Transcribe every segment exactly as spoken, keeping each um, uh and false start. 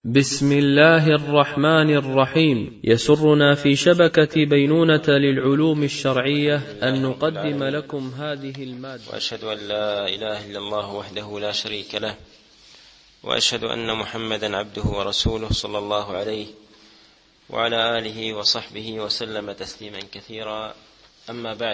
بسم الله الرحمن الرحيم. يسرنا في شبكة بينونة للعلوم الشرعية أن نقدم لكم هذه المادة. وأشهد أن لا إله إلا الله وحده لا شريك له، وأشهد أن محمدا عبده ورسوله صلى الله عليه وعلى آله وصحبه وسلم تسليما كثيرا. أما بعد،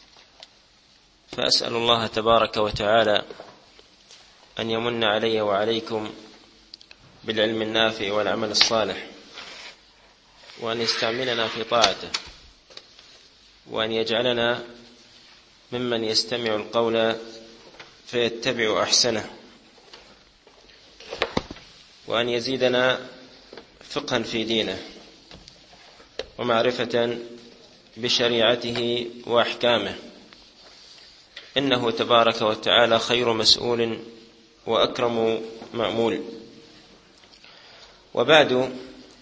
فأسأل الله تبارك وتعالى أن يمن علي وعليكم بالعلم النافع والعمل الصالح، وأن يستعملنا في طاعته، وأن يجعلنا ممن يستمع القول فيتبع أحسنه، وأن يزيدنا فقها في دينه ومعرفة بشريعته وأحكامه، إنه تبارك وتعالى خير مسؤول وأكرم مأمول. وبعد،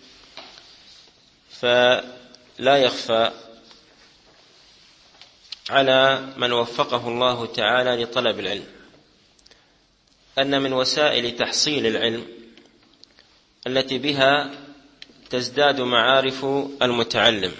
فلا يخفى على من وفقه الله تعالى لطلب العلم أن من وسائل تحصيل العلم التي بها تزداد معارف المتعلم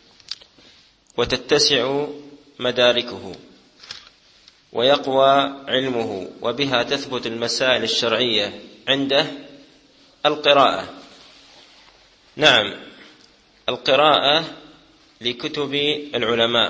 وتتسع مداركه ويقوى علمه، وبها تثبت المسائل الشرعية عنده القراءة. نعم، القراءة لكتب العلماء.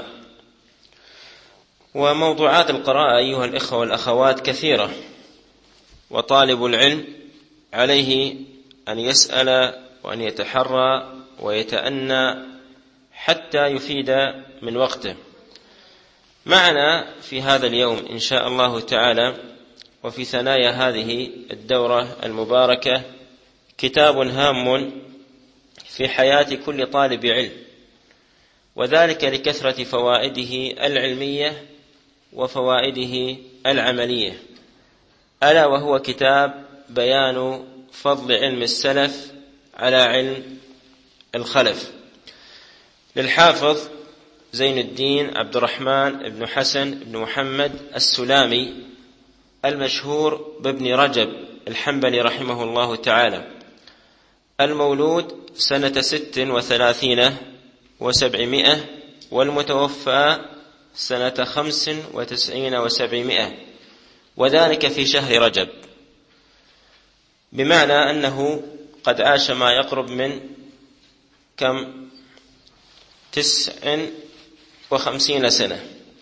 وموضوعات القراءة أيها الإخوة والأخوات كثيرة، وطالب العلم عليه أن يسأل وأن يتحرى ويتأنى حتى يفيد من وقته. معنا في هذا اليوم إن شاء الله تعالى وفي ثنايا هذه الدورة المباركة كتاب هام في حياة كل طالب علم، وذلك لكثرة فوائده العلمية وفوائده العملية، ألا وهو كتاب بيان فضل علم السلف على علم الخلف، للحافظ زين الدين عبد الرحمن بن حسن بن محمد السلامي المشهور بابن رجب الحنبلي رحمه الله تعالى، المولود سنة ست وثلاثين وسبعمائة، والمتوفى سنة خمس وتسعين وسبعمائة، وذلك في شهر رجب، بمعنى أنه قد عاش ما يقرب من كم تسع وخمسين سنة،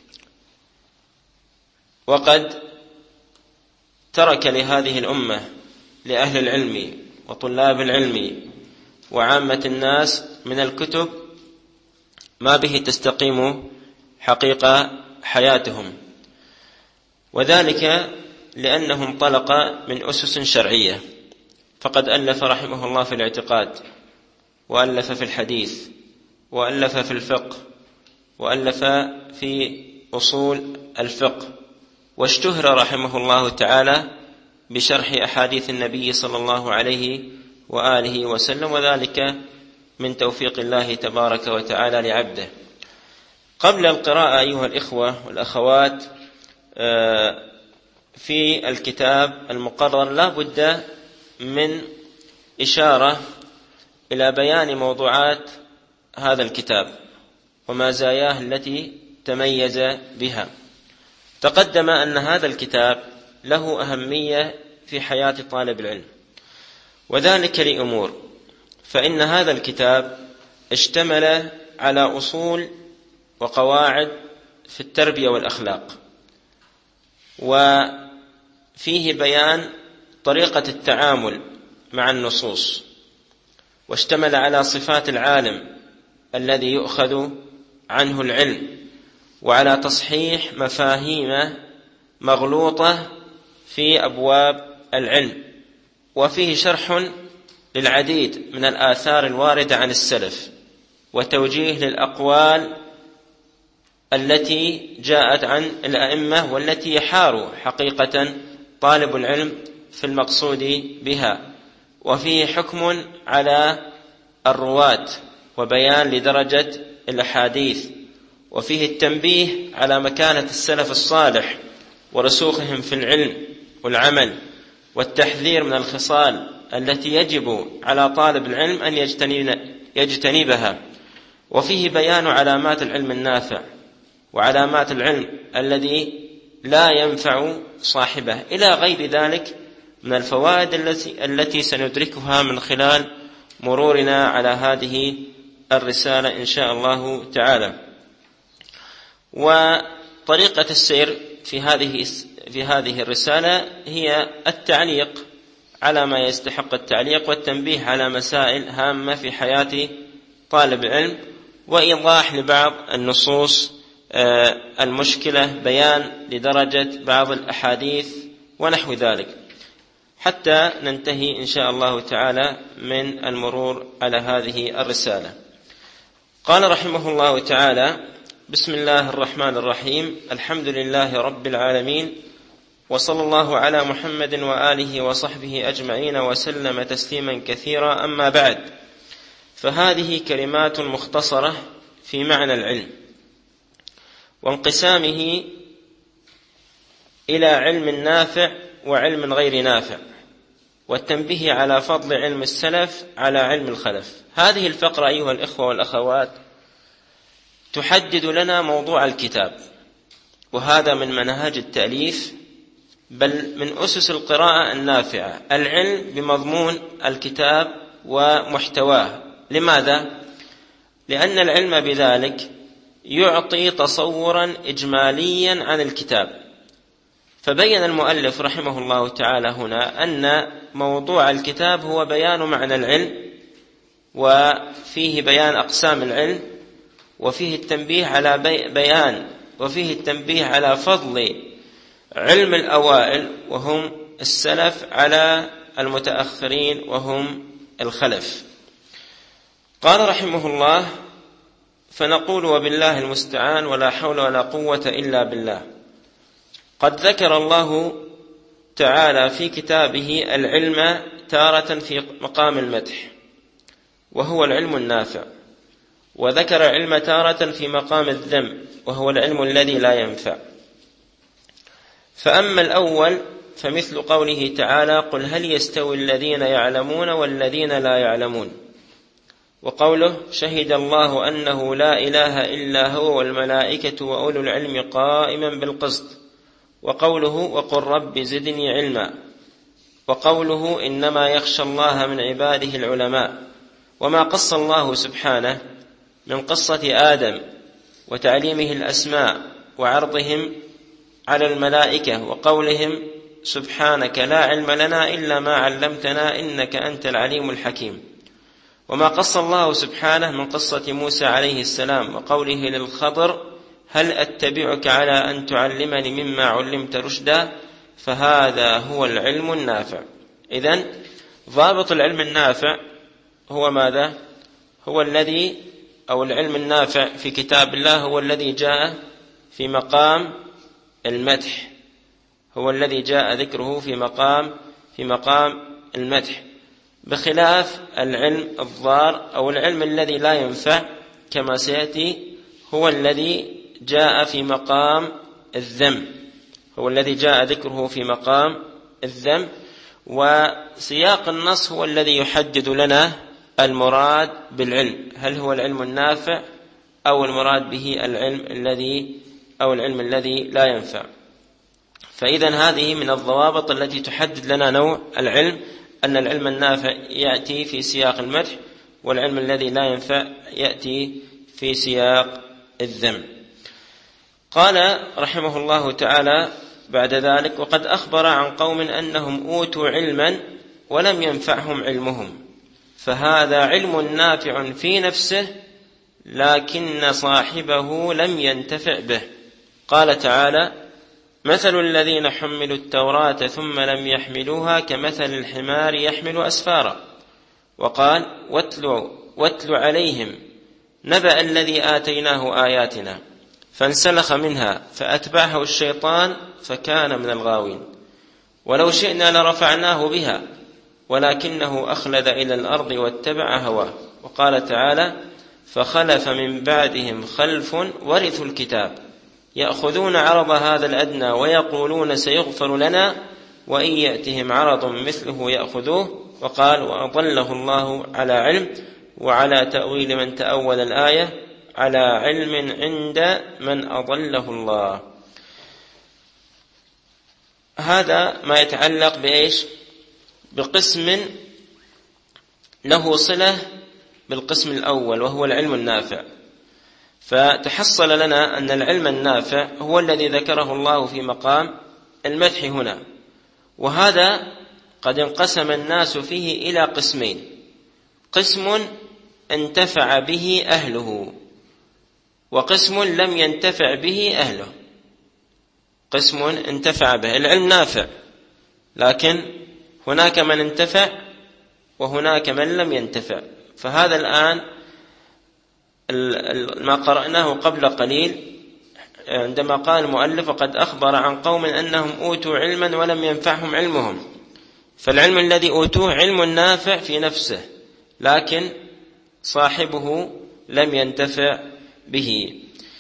وقد ترك لهذه الأمة لأهل العلم وطلاب العلم وعامة الناس من الكتب ما به تستقيم حقيقة حياتهم، وذلك لأنه انطلق من أسس شرعية، فقد ألف رحمه الله في الاعتقاد، وألف في الحديث، وألف في الفقه، وألف في أصول الفقه، واشتهر رحمه الله تعالى بشرح أحاديث النبي صلى الله عليه وآله وسلم، وذلك من توفيق الله تبارك وتعالى لعبده. قبل القراءة أيها الإخوة والأخوات في الكتاب المقرر لا بد من إشارة إلى بيان موضوعات هذا الكتاب ومزاياه التي تميز بها. تقدم أن هذا الكتاب له أهمية في حياة طالب العلم، وذلك لأمور، فإن هذا الكتاب اشتمل على أصول وقواعد في التربية والأخلاق، وفيه بيان طريقة التعامل مع النصوص، واشتمل على صفات العالم الذي يؤخذ عنه العلم، وعلى تصحيح مفاهيم مغلوطة في أبواب العلم، وفيه شرح للعديد من الآثار الواردة عن السلف، وتوجيه للأقوال التي جاءت عن الأئمة والتي يحار حقيقة طالب العلم في المقصود بها، وفيه حكم على الرواة وبيان لدرجة الأحاديث، وفيه التنبيه على مكانة السلف الصالح ورسوخهم في العلم والعمل، والتحذير من الخصال التي يجب على طالب العلم أن يجتنبها، وفيه بيان علامات العلم النافع وعلامات العلم الذي لا ينفع صاحبه، إلى غير ذلك من الفوائد التي التي سندركها من خلال مرورنا على هذه الرسالة إن شاء الله تعالى. وطريقة السير في هذه في هذه الرسالة هي التعليق على ما يستحق التعليق، والتنبيه على مسائل هامة في حياة طالب العلم، وإيضاح لبعض النصوص المشكلة، بيان لدرجة بعض الأحاديث ونحو ذلك، حتى ننتهي إن شاء الله تعالى من المرور على هذه الرسالة. قال رحمه الله تعالى: بسم الله الرحمن الرحيم، الحمد لله رب العالمين، وصلى الله على محمد وآله وصحبه أجمعين وسلم تسليما كثيرا، أما بعد، فهذه كلمات مختصرة في معنى العلم وانقسامه إلى علم نافع وعلم غير نافع، والتنبيه على فضل علم السلف على علم الخلف. هذه الفقرة أيها الإخوة والأخوات تحدد لنا موضوع الكتاب، وهذا من منهج التأليف، بل من أسس القراءة النافعة، العلم بمضمون الكتاب ومحتواه. لماذا؟ لأن العلم بذلك يعطي تصورا إجماليا عن الكتاب. فبين المؤلف رحمه الله تعالى هنا أن موضوع الكتاب هو بيان معنى العلم، وفيه بيان أقسام العلم، وفيه التنبيه على بيان وفيه التنبيه على فضل علم الأوائل وهم السلف على المتأخرين وهم الخلف. قال رحمه الله: فنقول وبالله المستعان ولا حول ولا قوة إلا بالله. قد ذكر الله تعالى في كتابه العلم تارة في مقام المدح وهو العلم النافع، وذكر علم تارة في مقام الذم وهو العلم الذي لا ينفع. فأما الأول فمثل قوله تعالى: قل هل يستوي الذين يعلمون والذين لا يعلمون، وقوله: شهد الله أنه لا إله إلا هو والملائكة وأولو العلم قائما بالقسط، وقوله: وقل رب زدني علما، وقوله: إنما يخشى الله من عباده العلماء. وما قص الله سبحانه من قصة آدم وتعليمه الأسماء وعرضهم على الملائكة وقولهم: سبحانك لا علم لنا إلا ما علمتنا إنك أنت العليم الحكيم. وما قص الله سبحانه من قصة موسى عليه السلام وقوله للخضر: هل أتبعك على أن تعلمني مما علمت رشدا، فهذا هو العلم النافع. إذن ضابط العلم النافع هو ماذا؟ هو الذي أو العلم النافع في كتاب الله هو الذي جاء في مقام المدح، هو الذي جاء ذكره في مقام في مقام المدح، بخلاف العلم الضار أو العلم الذي لا ينفع كما سيأتي هو الذي جاء في مقام الذم، هو الذي جاء ذكره في مقام الذم. وسياق النص هو الذي يحدد لنا المراد بالعلم، هل هو العلم النافع أو المراد به العلم الذي أو العلم الذي لا ينفع. فإذن هذه من الضوابط التي تحدد لنا نوع العلم، أن العلم النافع يأتي في سياق المدح، والعلم الذي لا ينفع يأتي في سياق الذم. قال رحمه الله تعالى بعد ذلك: وقد أخبر عن قوم أنهم أوتوا علما ولم ينفعهم علمهم، فهذا علم نافع في نفسه لكن صاحبه لم ينتفع به. قال تعالى: مثل الذين حملوا التوراة ثم لم يحملوها كمثل الحمار يحمل أسفارا. وقال: واتل, واتل عليهم نبأ الذي آتيناه آياتنا فانسلخ منها فأتبعه الشيطان فكان من الغاوين، ولو شئنا لرفعناه بها ولكنه أخلد إلى الأرض واتبع هواه. وقال تعالى: فخلف من بعدهم خلف ورثوا الكتاب يأخذون عرض هذا الأدنى ويقولون سيغفر لنا وإن يأتهم عرض مثله يأخذوه وقال وأضله الله على علم، وعلى تأويل من تأول الآية على علم عند من أضله الله. هذا ما يتعلق بإيش؟ بقسم له صلة بالقسم الأول وهو العلم النافع. فتحصل لنا أن العلم النافع هو الذي ذكره الله في مقام المدح هنا، وهذا قد انقسم الناس فيه إلى قسمين: قسم انتفع به أهله، وقسم لم ينتفع به أهله. قسم انتفع به، العلم نافع، لكن هناك من انتفع وهناك من لم ينتفع. فهذا الآن ما قرأناه قبل قليل عندما قال المؤلف وقد أخبر عن قوم أنهم أوتوا علما ولم ينفعهم علمهم. فالعلم الذي أوتوه علم نافع في نفسه، لكن صاحبه لم ينتفع به.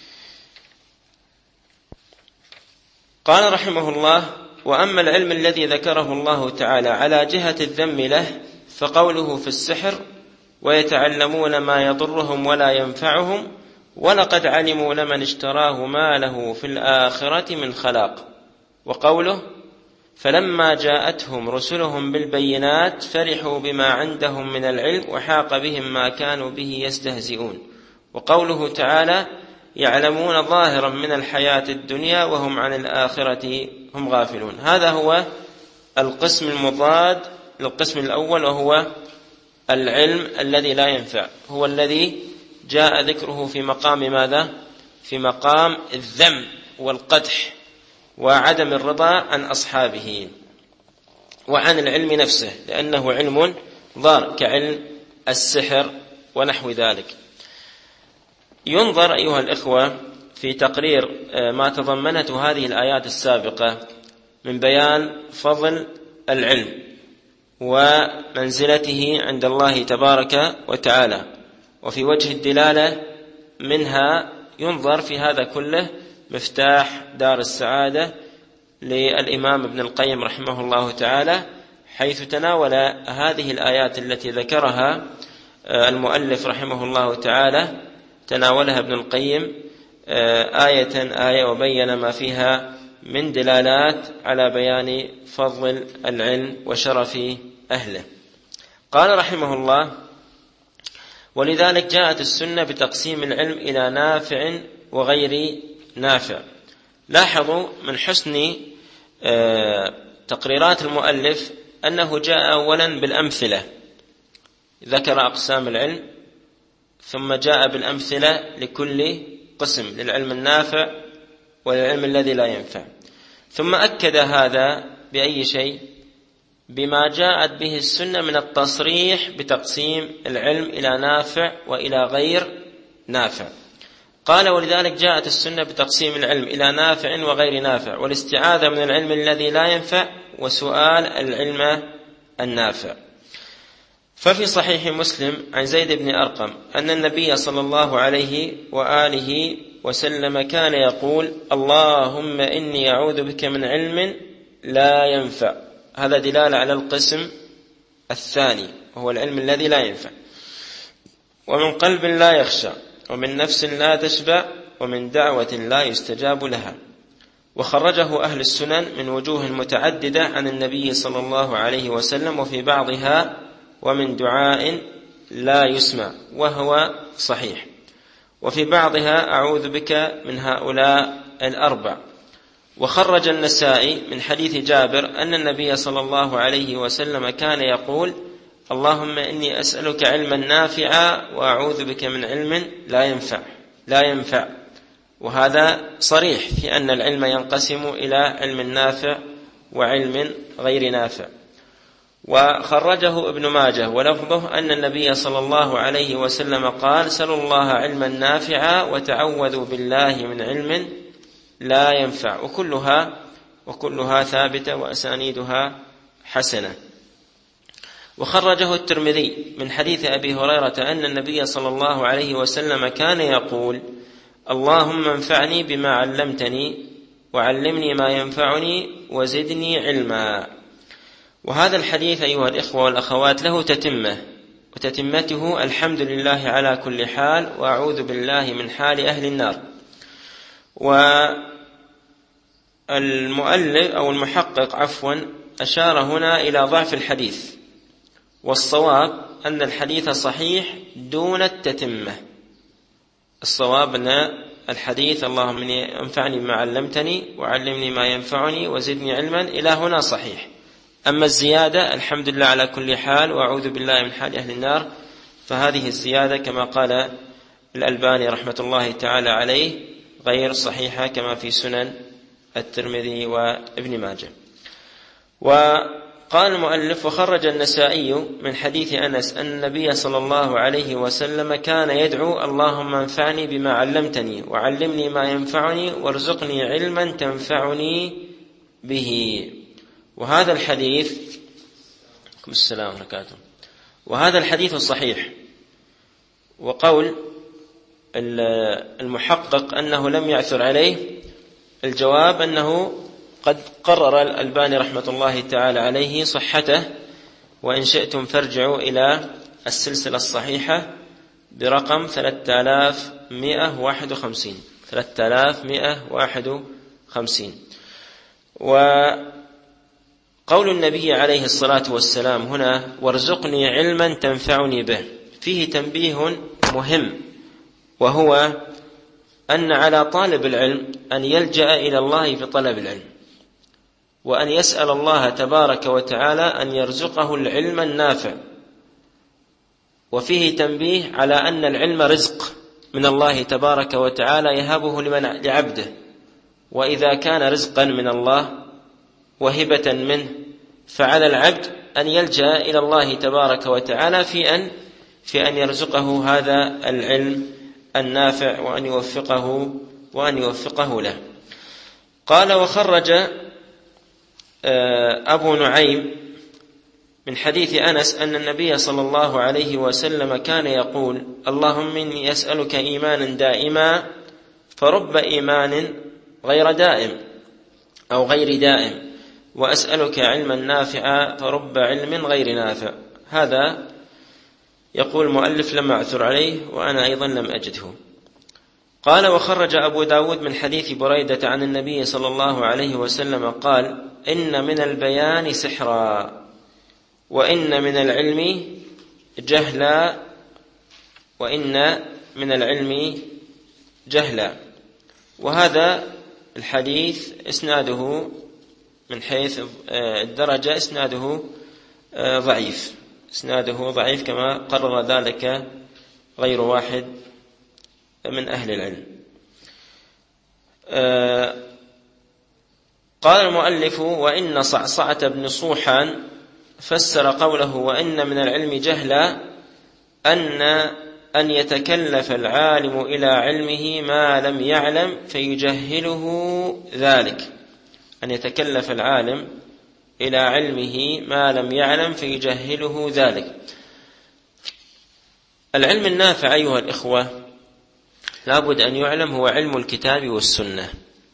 قال رحمه الله: وأما العلم الذي ذكره الله تعالى على جهة الذم له فقوله في السحر: ويتعلمون ما يضرهم ولا ينفعهم ولقد علموا لمن اشتراه ما له في الآخرة من خلاق. وقوله: فلما جاءتهم رسلهم بالبينات فرحوا بما عندهم من العلم وحاق بهم ما كانوا به يستهزئون. وقوله تعالى: يعلمون ظاهرا من الحياة الدنيا وهم عن الآخرة هم غافلون. هذا هو القسم المضاد للقسم الأول، وهو العلم الذي لا ينفع، هو الذي جاء ذكره في مقام ماذا؟ في مقام الذم والقدح وعدم الرضا عن أصحابه وعن العلم نفسه، لأنه علم ضار كعلم السحر ونحو ذلك. ينظر أيها الإخوة في تقرير ما تضمنته هذه الآيات السابقة من بيان فضل العلم ومنزلته عند الله تبارك وتعالى، وفي وجه الدلالة منها ينظر في هذا كله مفتاح دار السعادة للإمام ابن القيم رحمه الله تعالى، حيث تناول هذه الآيات التي ذكرها المؤلف رحمه الله تعالى، تناولها ابن القيم آية آية وبين ما فيها من دلالات على بيان فضل العلم وشرف أهله. قال رحمه الله: ولذلك جاءت السنة بتقسيم العلم إلى نافع وغير نافع. لاحظوا من حسن تقريرات المؤلف أنه جاء أولا بالأمثلة، ذكر أقسام العلم ثم جاء بالأمثلة لكل قسم، للعلم النافع والعلم الذي لا ينفع، ثم أكد هذا بأي شيء؟ بما جاءت به السنة من التصريح بتقسيم العلم إلى نافع وإلى غير نافع. قال: ولذلك جاءت السنة بتقسيم العلم إلى نافع وغير نافع، والاستعاذة من العلم الذي لا ينفع، وسؤال العلم النافع. ففي صحيح مسلم عن زيد بن أرقم أن النبي صلى الله عليه وآله وسلم كان يقول: اللهم إني أعوذ بك من علم لا ينفع. هذا دلالة على القسم الثاني وهو العلم الذي لا ينفع، ومن قلب لا يخشع، ومن نفس لا تشبع، ومن دعوة لا يستجاب لها. وخرجه أهل السنن من وجوه متعددة عن النبي صلى الله عليه وسلم، وفي بعضها ومن دعاء لا يسمع وهو صحيح، وفي بعضها أعوذ بك من هؤلاء الأربع. وخرج النسائي من حديث جابر أن النبي صلى الله عليه وسلم كان يقول: اللهم إني أسألك علما نافعا وأعوذ بك من علم لا ينفع لا ينفع وهذا صريح في أن العلم ينقسم إلى علم نافع وعلم غير نافع. وخرجه ابن ماجه ولفظه أن النبي صلى الله عليه وسلم قال: سلوا الله علما نافعا وتعوذوا بالله من علم لا ينفع. وكلها وكلها ثابتة وأسانيدها حسنة. وخرجه الترمذي من حديث أبي هريرة أن النبي صلى الله عليه وسلم كان يقول: اللهم انفعني بما علمتني وعلمني ما ينفعني وزدني علما. وهذا الحديث أيها الإخوة والأخوات له تتمة، وتتمته الحمد لله على كل حال وأعوذ بالله من حال أهل النار. والمؤلف أو المحقق عفوا أشار هنا إلى ضعف الحديث، والصواب أن الحديث صحيح دون التتمة. الصواب أن الحديث اللهم إني أنفعني بما علمتني وعلمني ما ينفعني وزدني علما إلى هنا صحيح. أما الزيادة الحمد لله على كل حال وأعوذ بالله من حال أهل النار، فهذه الزيادة كما قال الألباني رحمة الله تعالى عليه غير صحيحة كما في سنن الترمذي وابن ماجه. وقال المؤلف: وخرج النسائي من حديث أنس أن النبي صلى الله عليه وسلم كان يدعو اللهم انفعني بما علمتني وعلمني ما ينفعني وارزقني علما تنفعني به. وهذا الحديث السلام عليكم وهذا الحديث صحيح. وقول المحقق أنه لم يعثر عليه، الجواب أنه قد قرر الألباني رحمة الله تعالى عليه صحته، وإن شئتم فارجعوا إلى السلسلة الصحيحة برقم ثلاثة آلاف ومئة وواحد وخمسين ثلاثة آلاف ومئة وواحد وخمسين. وقول النبي عليه الصلاة والسلام هنا: وارزقني علما تنفعني به، فيه تنبيه مهم، وهو أن على طالب العلم أن يلجأ إلى الله في طلب العلم، وأن يسأل الله تبارك وتعالى أن يرزقه العلم النافع. وفيه تنبيه على أن العلم رزق من الله تبارك وتعالى يهبه لمن لعبده، وإذا كان رزقا من الله وهبة منه فعلى العبد أن يلجأ إلى الله تبارك وتعالى في أن في أن يرزقه هذا العلم النافع وأن يوفقه وأن يوفقه له. قال: وخرج أبو نعيم من حديث أنس أن النبي صلى الله عليه وسلم كان يقول: اللهم إني أسألك إيمانا دائما فرب إيمان غير دائم أو غير دائم، وأسألك علما نافعا فرب علم غير نافع. هذا يقول المؤلف لم أعثر عليه، وأنا أيضا لم أجده. قال: وخرج أبو داود من حديث بريدة عن النبي صلى الله عليه وسلم قال: إن من البيان سحرا، وإن من العلم جهلا، وإن من العلم جهلا. وهذا الحديث إسناده من حيث الدرجة إسناده ضعيف إسناده ضعيف كما قرر ذلك غير واحد من أهل العلم. قال المؤلف: وإن صعصعة بن صوحان فسر قوله وإن من العلم جهلا أن أن يتكلف العالم إلى علمه ما لم يعلم فيجهله ذلك، أن يتكلف العالم إلى علمه ما لم يعلم فيجهله ذلك. العلم النافع أيها الإخوة لابد أن يعلم هو علم الكتاب والسنة،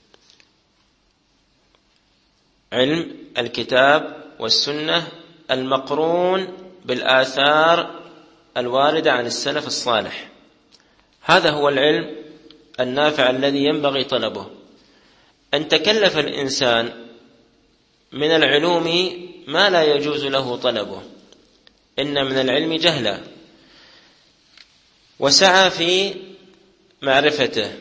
علم الكتاب والسنة المقرون بالآثار الواردة عن السلف الصالح. هذا هو العلم النافع الذي ينبغي طلبه. أن تكلف الإنسان من العلوم ما لا يجوز له طلبه، إن من العلم جهلا، وسعى في معرفته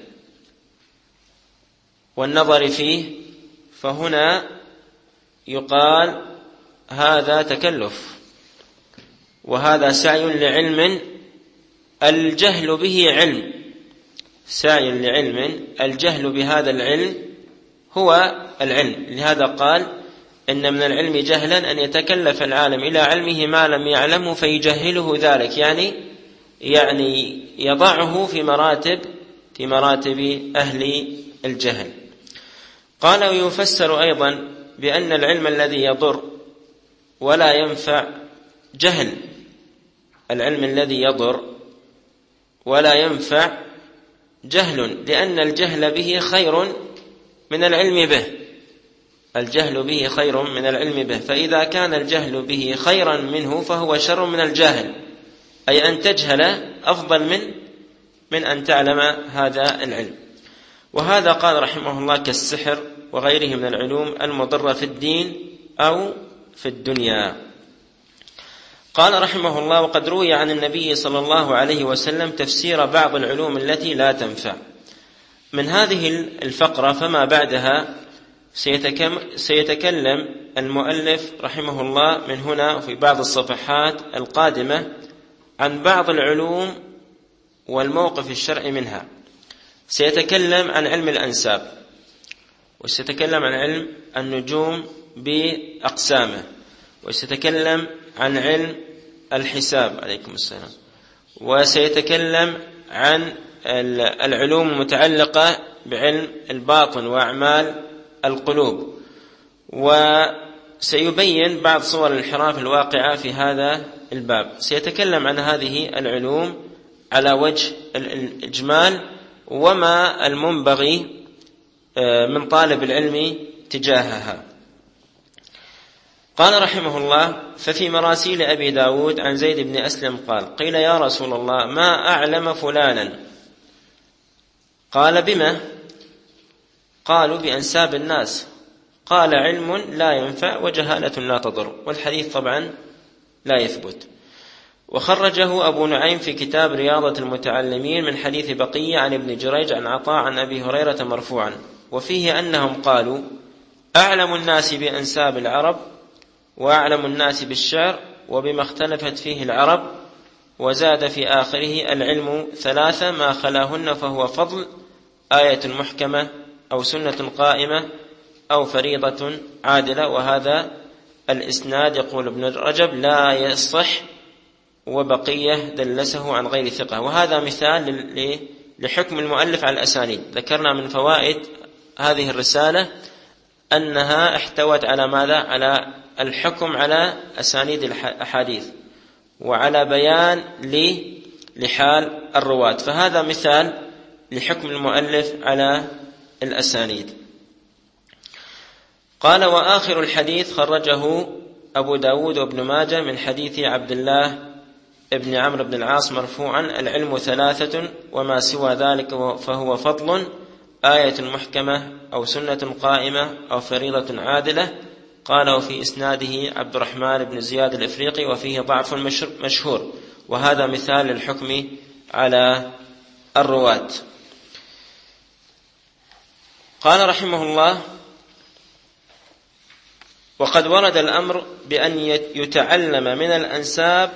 والنظر فيه، فهنا يقال هذا تكلف، وهذا سعي لعلم الجهل به علم، سعي لعلم الجهل بهذا العلم هو العلم. لهذا قال إن من العلم جهلا أن يتكلف العالم إلى علمه ما لم يعلمه فيجهله ذلك، يعني يعني يضعه في مراتب في مراتب أهل الجهل. قال: ويفسر أيضا بأن العلم الذي يضر ولا ينفع جهل، العلم الذي يضر ولا ينفع جهل، لأن الجهل به خير من العلم به، الجهل به خير من العلم به، فإذا كان الجهل به خيرا منه فهو شر من الجاهل، أي أن تجهل أفضل من من أن تعلم هذا العلم. وهذا قال رحمه الله كالسحر وغيره من العلوم المضرة في الدين أو في الدنيا. قال رحمه الله: وقد روي عن النبي صلى الله عليه وسلم تفسير بعض العلوم التي لا تنفع. من هذه الفقرة فما بعدها سيتكلم المؤلف رحمه الله من هنا في بعض الصفحات القادمة عن بعض العلوم والموقف الشرعي منها. سيتكلم عن علم الأنساب، وسيتكلم عن علم النجوم بأقسامه، وسيتكلم عن علم الحساب عليكم السلام، وسيتكلم عن العلوم المتعلقة بعلم الباطن وأعمال القلوب، وسيبين بعض صور الانحراف الواقعة في هذا الباب. سيتكلم عن هذه العلوم على وجه الإجمال وما المنبغي من طالب العلم تجاهها. قال رحمه الله: ففي مراسيل أبي داود عن زيد بن أسلم قال: قيل يا رسول الله ما أعلم فلانا؟ قال: بما؟ قالوا: بأنساب الناس. قال: علم لا ينفع وجهالة لا تضر. والحديث طبعا لا يثبت. وخرجه أبو نعيم في كتاب رياضة المتعلمين من حديث بقية عن ابن جريج عن عطاء عن أبي هريرة مرفوعا، وفيه أنهم قالوا: أعلم الناس بأنساب العرب وأعلم الناس بالشعر وبما اختلفت فيه العرب. وزاد في آخره: العلم ثلاثة ما خلاهن فهو فضل، آية محكمة أو سنة قائمة أو فريضة عادلة. وهذا الإسناد يقول ابن رجب لا يصح، وبقية دلسه عن غير ثقة. وهذا مثال لحكم المؤلف على الأسانيد. ذكرنا من فوائد هذه الرسالة أنها احتوت على ماذا؟ على الحكم على أسانيد الأحاديث وعلى بيان لحال الرواة، فهذا مثال لحكم المؤلف على الأسانيد. قال: وآخر الحديث خرجه أبو داود وابن ماجه من حديث عبد الله ابن عمرو بن العاص مرفوعا: العلم ثلاثة وما سوى ذلك فهو فضل، آية محكمة أو سنة قائمة أو فريضة عادلة. قال: وفي إسناده عبد الرحمن بن زياد الإفريقي وفيه ضعف مشهور. وهذا مثال للحكم على الرواة. قال رحمه الله: وقد ورد الأمر بأن يتعلم من الأنساب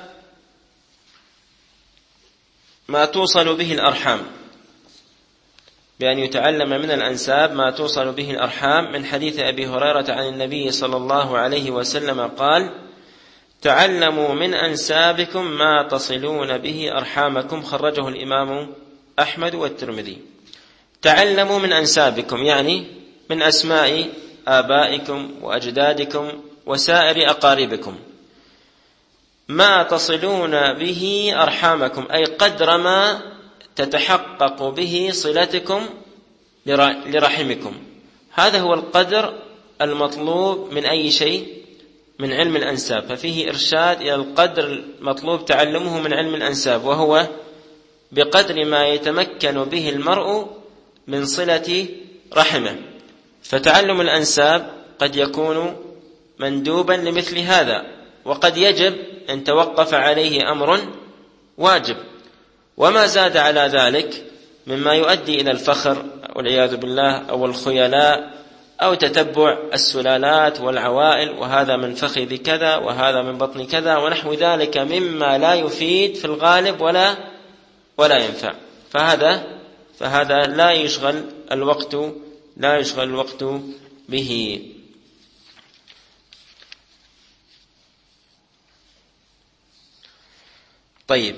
ما توصل به الأرحام بأن يتعلم من الأنساب ما توصل به الأرحام من حديث أبي هريرة عن النبي صلى الله عليه وسلم قال: تعلموا من أنسابكم ما تصلون به أرحامكم. خرجه الإمام أحمد والترمذي. تعلموا من أنسابكم يعني من أسماء آبائكم وأجدادكم وسائر أقاربكم، ما تصلون به أرحامكم أي قدر ما تتحقق به صلتكم لرحمكم. هذا هو القدر المطلوب من أي شيء من علم الأنساب، ففيه إرشاد إلى القدر المطلوب تعلمه من علم الأنساب، وهو بقدر ما يتمكن به المرء من صلة رحمه. فتعلم الأنساب قد يكون مندوبا لمثل هذا، وقد يجب أن توقف عليه أمر واجب، وما زاد على ذلك مما يؤدي إلى الفخر والعياذ بالله أو الخيلاء أو تتبع السلالات والعوائل، وهذا من فخذ كذا وهذا من بطن كذا ونحو ذلك مما لا يفيد في الغالب ولا ولا ينفع. فهذا فهذا لا يشغل الوقت لا يشغل الوقت به. طيب،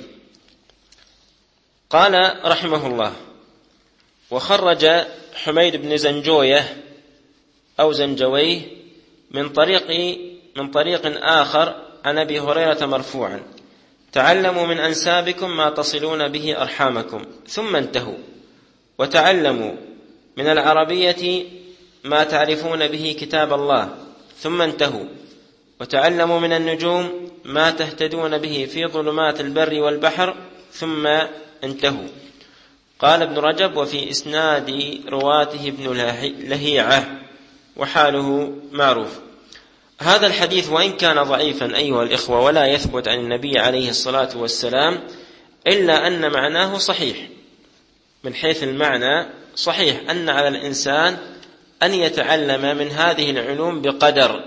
قال رحمه الله: وخرج حميد بن زنجويه أو زنجويه من طريق من طريق آخر عن أبي هريرة مرفوعا: تعلموا من أنسابكم ما تصلون به أرحامكم، ثم انتهوا. وتعلموا من العربية ما تعرفون به كتاب الله ثم انتهوا، وتعلموا من النجوم ما تهتدون به في ظلمات البر والبحر ثم انتهوا. قال ابن رجب: وفي إسناد رواته ابن لهيعة وحاله معروف. هذا الحديث وإن كان ضعيفا أيها الإخوة ولا يثبت عن النبي عليه الصلاة والسلام، إلا أن معناه صحيح. من حيث المعنى صحيح أن على الإنسان أن يتعلم من هذه العلوم بقدر،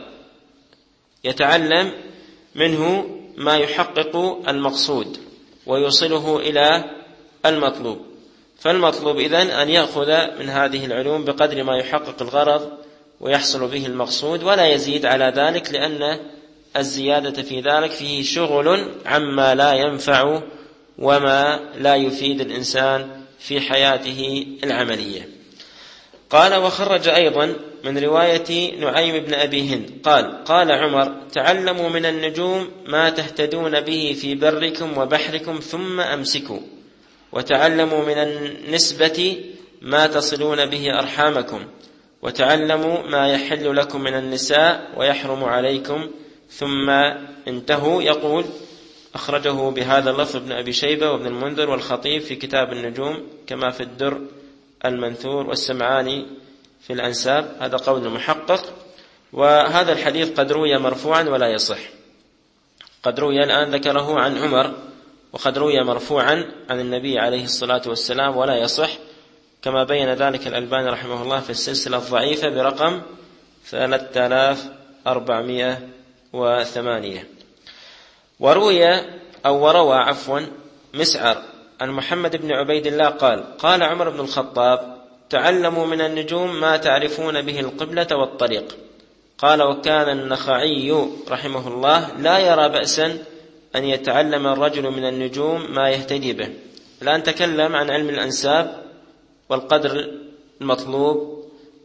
يتعلم منه ما يحقق المقصود ويوصله إلى المطلوب. فالمطلوب إذن أن يأخذ من هذه العلوم بقدر ما يحقق الغرض ويحصل به المقصود، ولا يزيد على ذلك، لأن الزيادة في ذلك فيه شغل عما لا ينفع وما لا يفيد الإنسان في حياته العملية. قال: وخرج أيضا من رواية نعيم بن أبي هند قال: قال عمر: تعلموا من النجوم ما تهتدون به في بركم وبحركم ثم أمسكوا، وتعلموا من النسبة ما تصلون به أرحامكم، وتعلموا ما يحل لكم من النساء ويحرم عليكم ثم انتهوا. يقول: أخرجه بهذا اللفظ ابن أبي شيبة وابن المنذر والخطيب في كتاب النجوم، كما في الدر المنثور والسمعاني في الأنساب. هذا قول المحقق. وهذا الحديث قد روي مرفوعا ولا يصح، قد روي الآن ذكره عن عمر، وقد روي مرفوعا عن النبي عليه الصلاة والسلام ولا يصح، كما بين ذلك الألباني رحمه الله في السلسلة الضعيفة برقم ثلاثة آلاف وأربعمائة وثمانية. وروي أو وروى عفوا مسعر عن محمد بن عبيد الله قال: قال عمر بن الخطاب: تعلموا من النجوم ما تعرفون به القبلة والطريق. قال: وكان النخعي رحمه الله لا يرى بأسا أن يتعلم الرجل من النجوم ما يهتدي به. الآن تكلم عن علم الأنساب والقدر المطلوب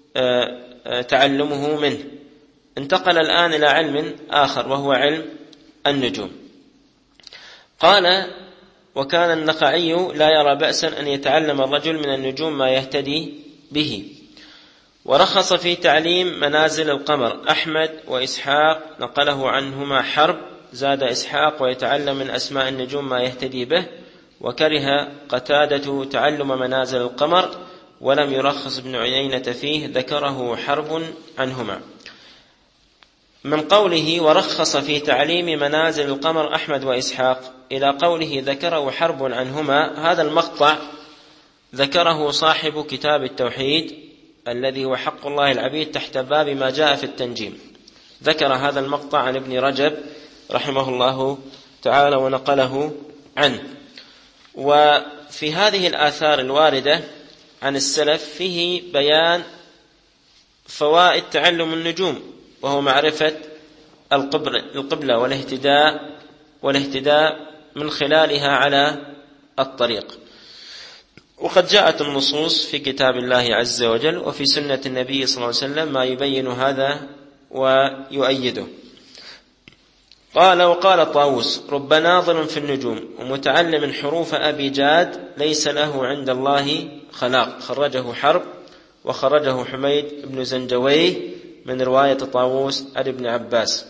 تعلمه منه، انتقل الآن إلى علم آخر وهو علم النجوم. قال: وكان النخعي لا يرى بأسا أن يتعلم الرجل من النجوم ما يهتدي به. ورخص في تعليم منازل القمر أحمد وإسحاق، نقله عنهما حرب، زاد إسحاق: ويتعلم من أسماء النجوم ما يهتدي به. وكره قتادة تعلم منازل القمر، ولم يرخص ابن عيينة فيه، ذكره حرب عنهما. من قوله ورخص في تعليم منازل القمر أحمد وإسحاق إلى قوله ذكره حرب عنهما، هذا المقطع ذكره صاحب كتاب التوحيد الذي هو حق الله العبيد تحت باب ما جاء في التنجيم. ذكر هذا المقطع عن ابن رجب رحمه الله تعالى ونقله عنه. وفي هذه الآثار الواردة عن السلف فيه بيان فوائد تعلم النجوم، وهو معرفة القبلة والاهتداء والاهتداء من خلالها على الطريق. وقد جاءت النصوص في كتاب الله عز وجل وفي سنة النبي صلى الله عليه وسلم ما يبين هذا ويؤيده. قال: وقال طاووس: رب ناظر في النجوم ومتعلم حروف أبي جاد ليس له عند الله خلاق. خرجه حرب، وخرجه حميد بن زنجويه من رواية طاووس عن ابن عباس.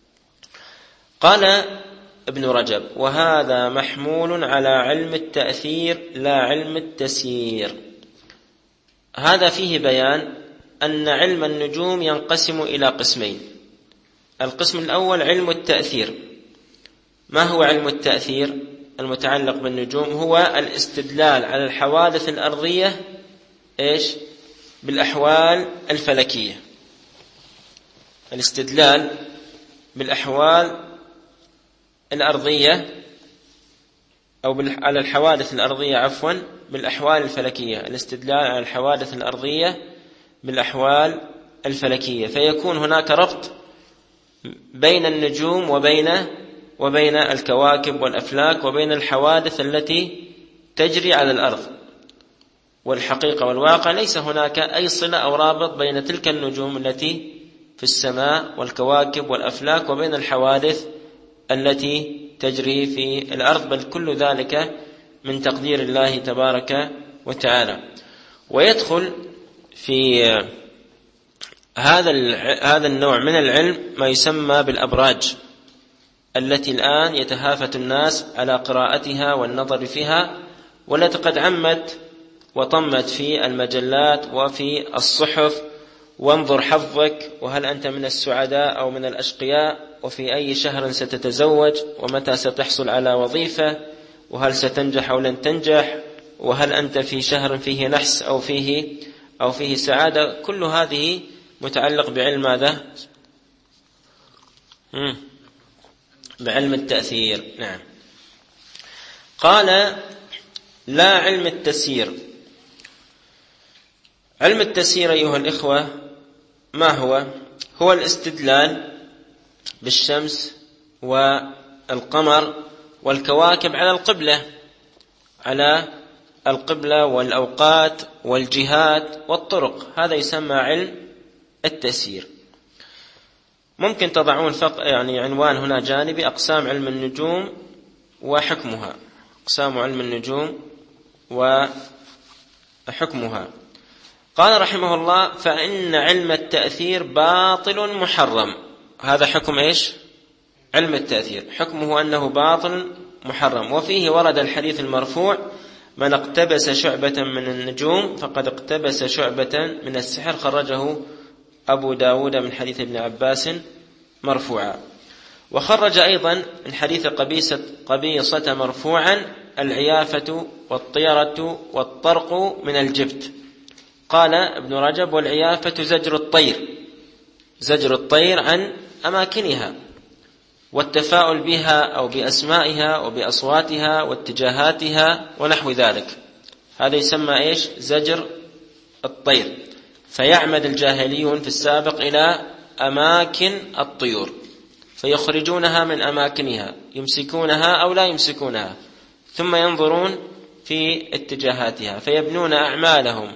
قال ابن رجب: وهذا محمول على علم التأثير لا علم التسيير. هذا فيه بيان أن علم النجوم ينقسم إلى قسمين. القسم الأول علم التأثير. ما هو علم التأثير المتعلق بالنجوم؟ هو الاستدلال على الحوادث الأرضية إيش؟ بالأحوال الفلكية. الاستدلال بالأحوال الأرضية أو على الحوادث الأرضية عفوا بالأحوال الفلكية. الاستدلال على الحوادث الأرضية بالأحوال الفلكية، فيكون هناك ربط بين النجوم وبين وبين الكواكب والأفلاك وبين الحوادث التي تجري على الأرض. والحقيقة والواقع ليس هناك أي صلة أو رابط بين تلك النجوم التي في السماء والكواكب والأفلاك وبين الحوادث التي تجري في الأرض، بل كل ذلك من تقدير الله تبارك وتعالى. ويدخل في هذا هذا النوع من العلم ما يسمى بالأبراج، التي الآن يتهافت الناس على قراءتها والنظر فيها، والتي قد عمت وطمت في المجلات وفي الصحف، وانظر حظك، وهل أنت من السعداء أو من الأشقياء، وفي أي شهر ستتزوج، ومتى ستحصل على وظيفة، وهل ستنجح أو لن تنجح، وهل أنت في شهر فيه نحس أو فيه أو فيه سعادة. كل هذه متعلق بعلم ماذا؟ بعلم التأثير. نعم. قال: لا علم التسيير. علم التسيير أيها الإخوة ما هو؟ هو الاستدلال بالشمس والقمر والكواكب على القبلة، على القبلة والأوقات والجهات والطرق. هذا يسمى علم التسيير. ممكن تضعون فق يعني عنوان هنا جانبي: أقسام علم النجوم وحكمها. أقسام علم النجوم وحكمها. قال رحمه الله: فإن علم التأثير باطل محرم. هذا حكم إيش؟ علم التأثير حكمه أنه باطل محرم. وفيه ورد الحديث المرفوع: من اقتبس شعبة من النجوم فقد اقتبس شعبة من السحر. خرجه أبو داود من حديث ابن عباس مرفوعا. وخرج أيضا من حديث قبيصة, قبيصة مرفوعا: العيافة والطيرة والطرق من الجبت. قال ابن رجب: والعيافة زجر الطير، زجر الطير عن أماكنها، والتفاؤل بها أو بأسمائها وبأصواتها واتجاهاتها ونحو ذلك. هذا يسمى إيش؟ زجر الطير. فيعمد الجاهليون في السابق إلى أماكن الطيور فيخرجونها من أماكنها، يمسكونها أو لا يمسكونها، ثم ينظرون في اتجاهاتها فيبنون أعمالهم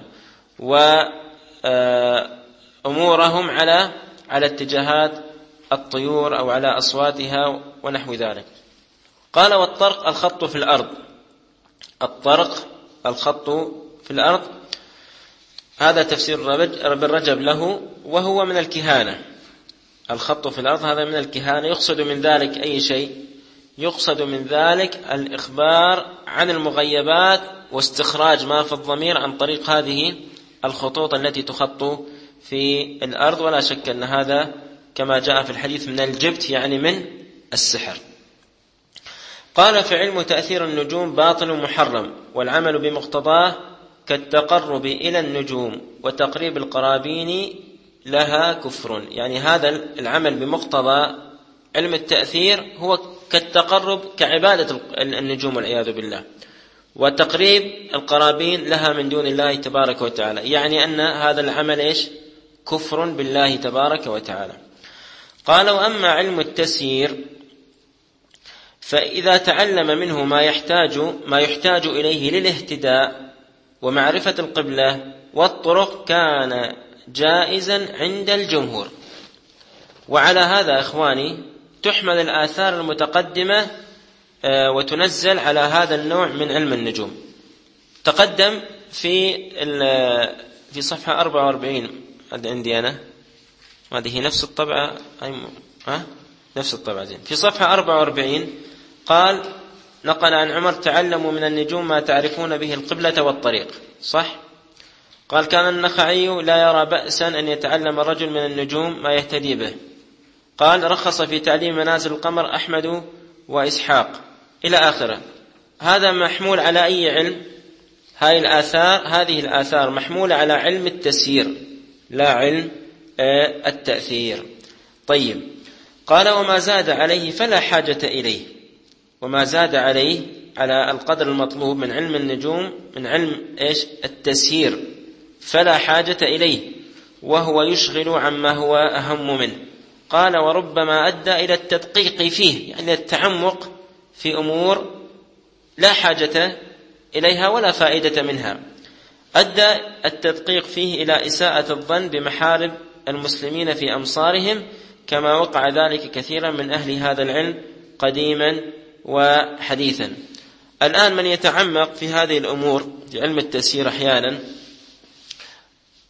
وأمورهم على على اتجاهات الطيور أو على أصواتها ونحو ذلك. قال: والطرق الخط في الأرض. الطرق الخط في الأرض، هذا تفسير ابن رجب له، وهو من الكهانة. الخط في الأرض هذا من الكهانة. يقصد من ذلك أي شيء؟ يقصد من ذلك الإخبار عن المغيبات واستخراج ما في الضمير عن طريق هذه الخطوط التي تخط في الأرض. ولا شك أن هذا كما جاء في الحديث من الجبت، يعني من السحر. قال: فعلم تأثير النجوم باطل محرم، والعمل بمقتضاه كالتقرب إلى النجوم وتقريب القرابين لها كفر. يعني هذا العمل بمقتضى علم التأثير هو كالتقرب كعبادة النجوم والعياذ بالله، وتقريب القرابين لها من دون الله تبارك وتعالى. يعني أن هذا العمل إيش؟ كفر بالله تبارك وتعالى. قال: وأما علم التسيير فإذا تعلم منه ما يحتاج ما يحتاج إليه للاهتداء ومعرفة القبلة والطرق كان جائزا عند الجمهور. وعلى هذا إخواني تحمل الآثار المتقدمة وتنزل على هذا النوع من علم النجوم. تقدم في في صفحة أربعة وأربعين عندي أنا، هذه نفس الطبعة، ها نفس الطبعة زين. في صفحة أربعة وأربعين قال: نقل عن عمر: تعلموا من النجوم ما تعرفون به القبلة والطريق. صح؟ قال: كان النخعي لا يرى بأسا أن يتعلم الرجل من النجوم ما يهتدي به. قال: رخص في تعليم منازل القمر أحمد وإسحاق، إلى آخره. هذا محمول على أي علم؟ هذه الآثار هذه الآثار محمولة على علم التسيير لا علم التأثير. طيب. قال: وما زاد عليه فلا حاجة إليه. وما زاد عليه على القدر المطلوب من علم النجوم من علم إيش؟ التسيير، فلا حاجة إليه، وهو يشغل عما هو أهم منه. قال: وربما أدى إلى التدقيق فيه، يعني التعمق في أمور لا حاجة إليها ولا فائدة منها. أدى التدقيق فيه إلى إساءة الظن بمحارم المسلمين في أمصارهم، كما وقع ذلك كثيرا من أهل هذا العلم قديما وحديثا. الآن من يتعمق في هذه الأمور في علم التسيير أحيانا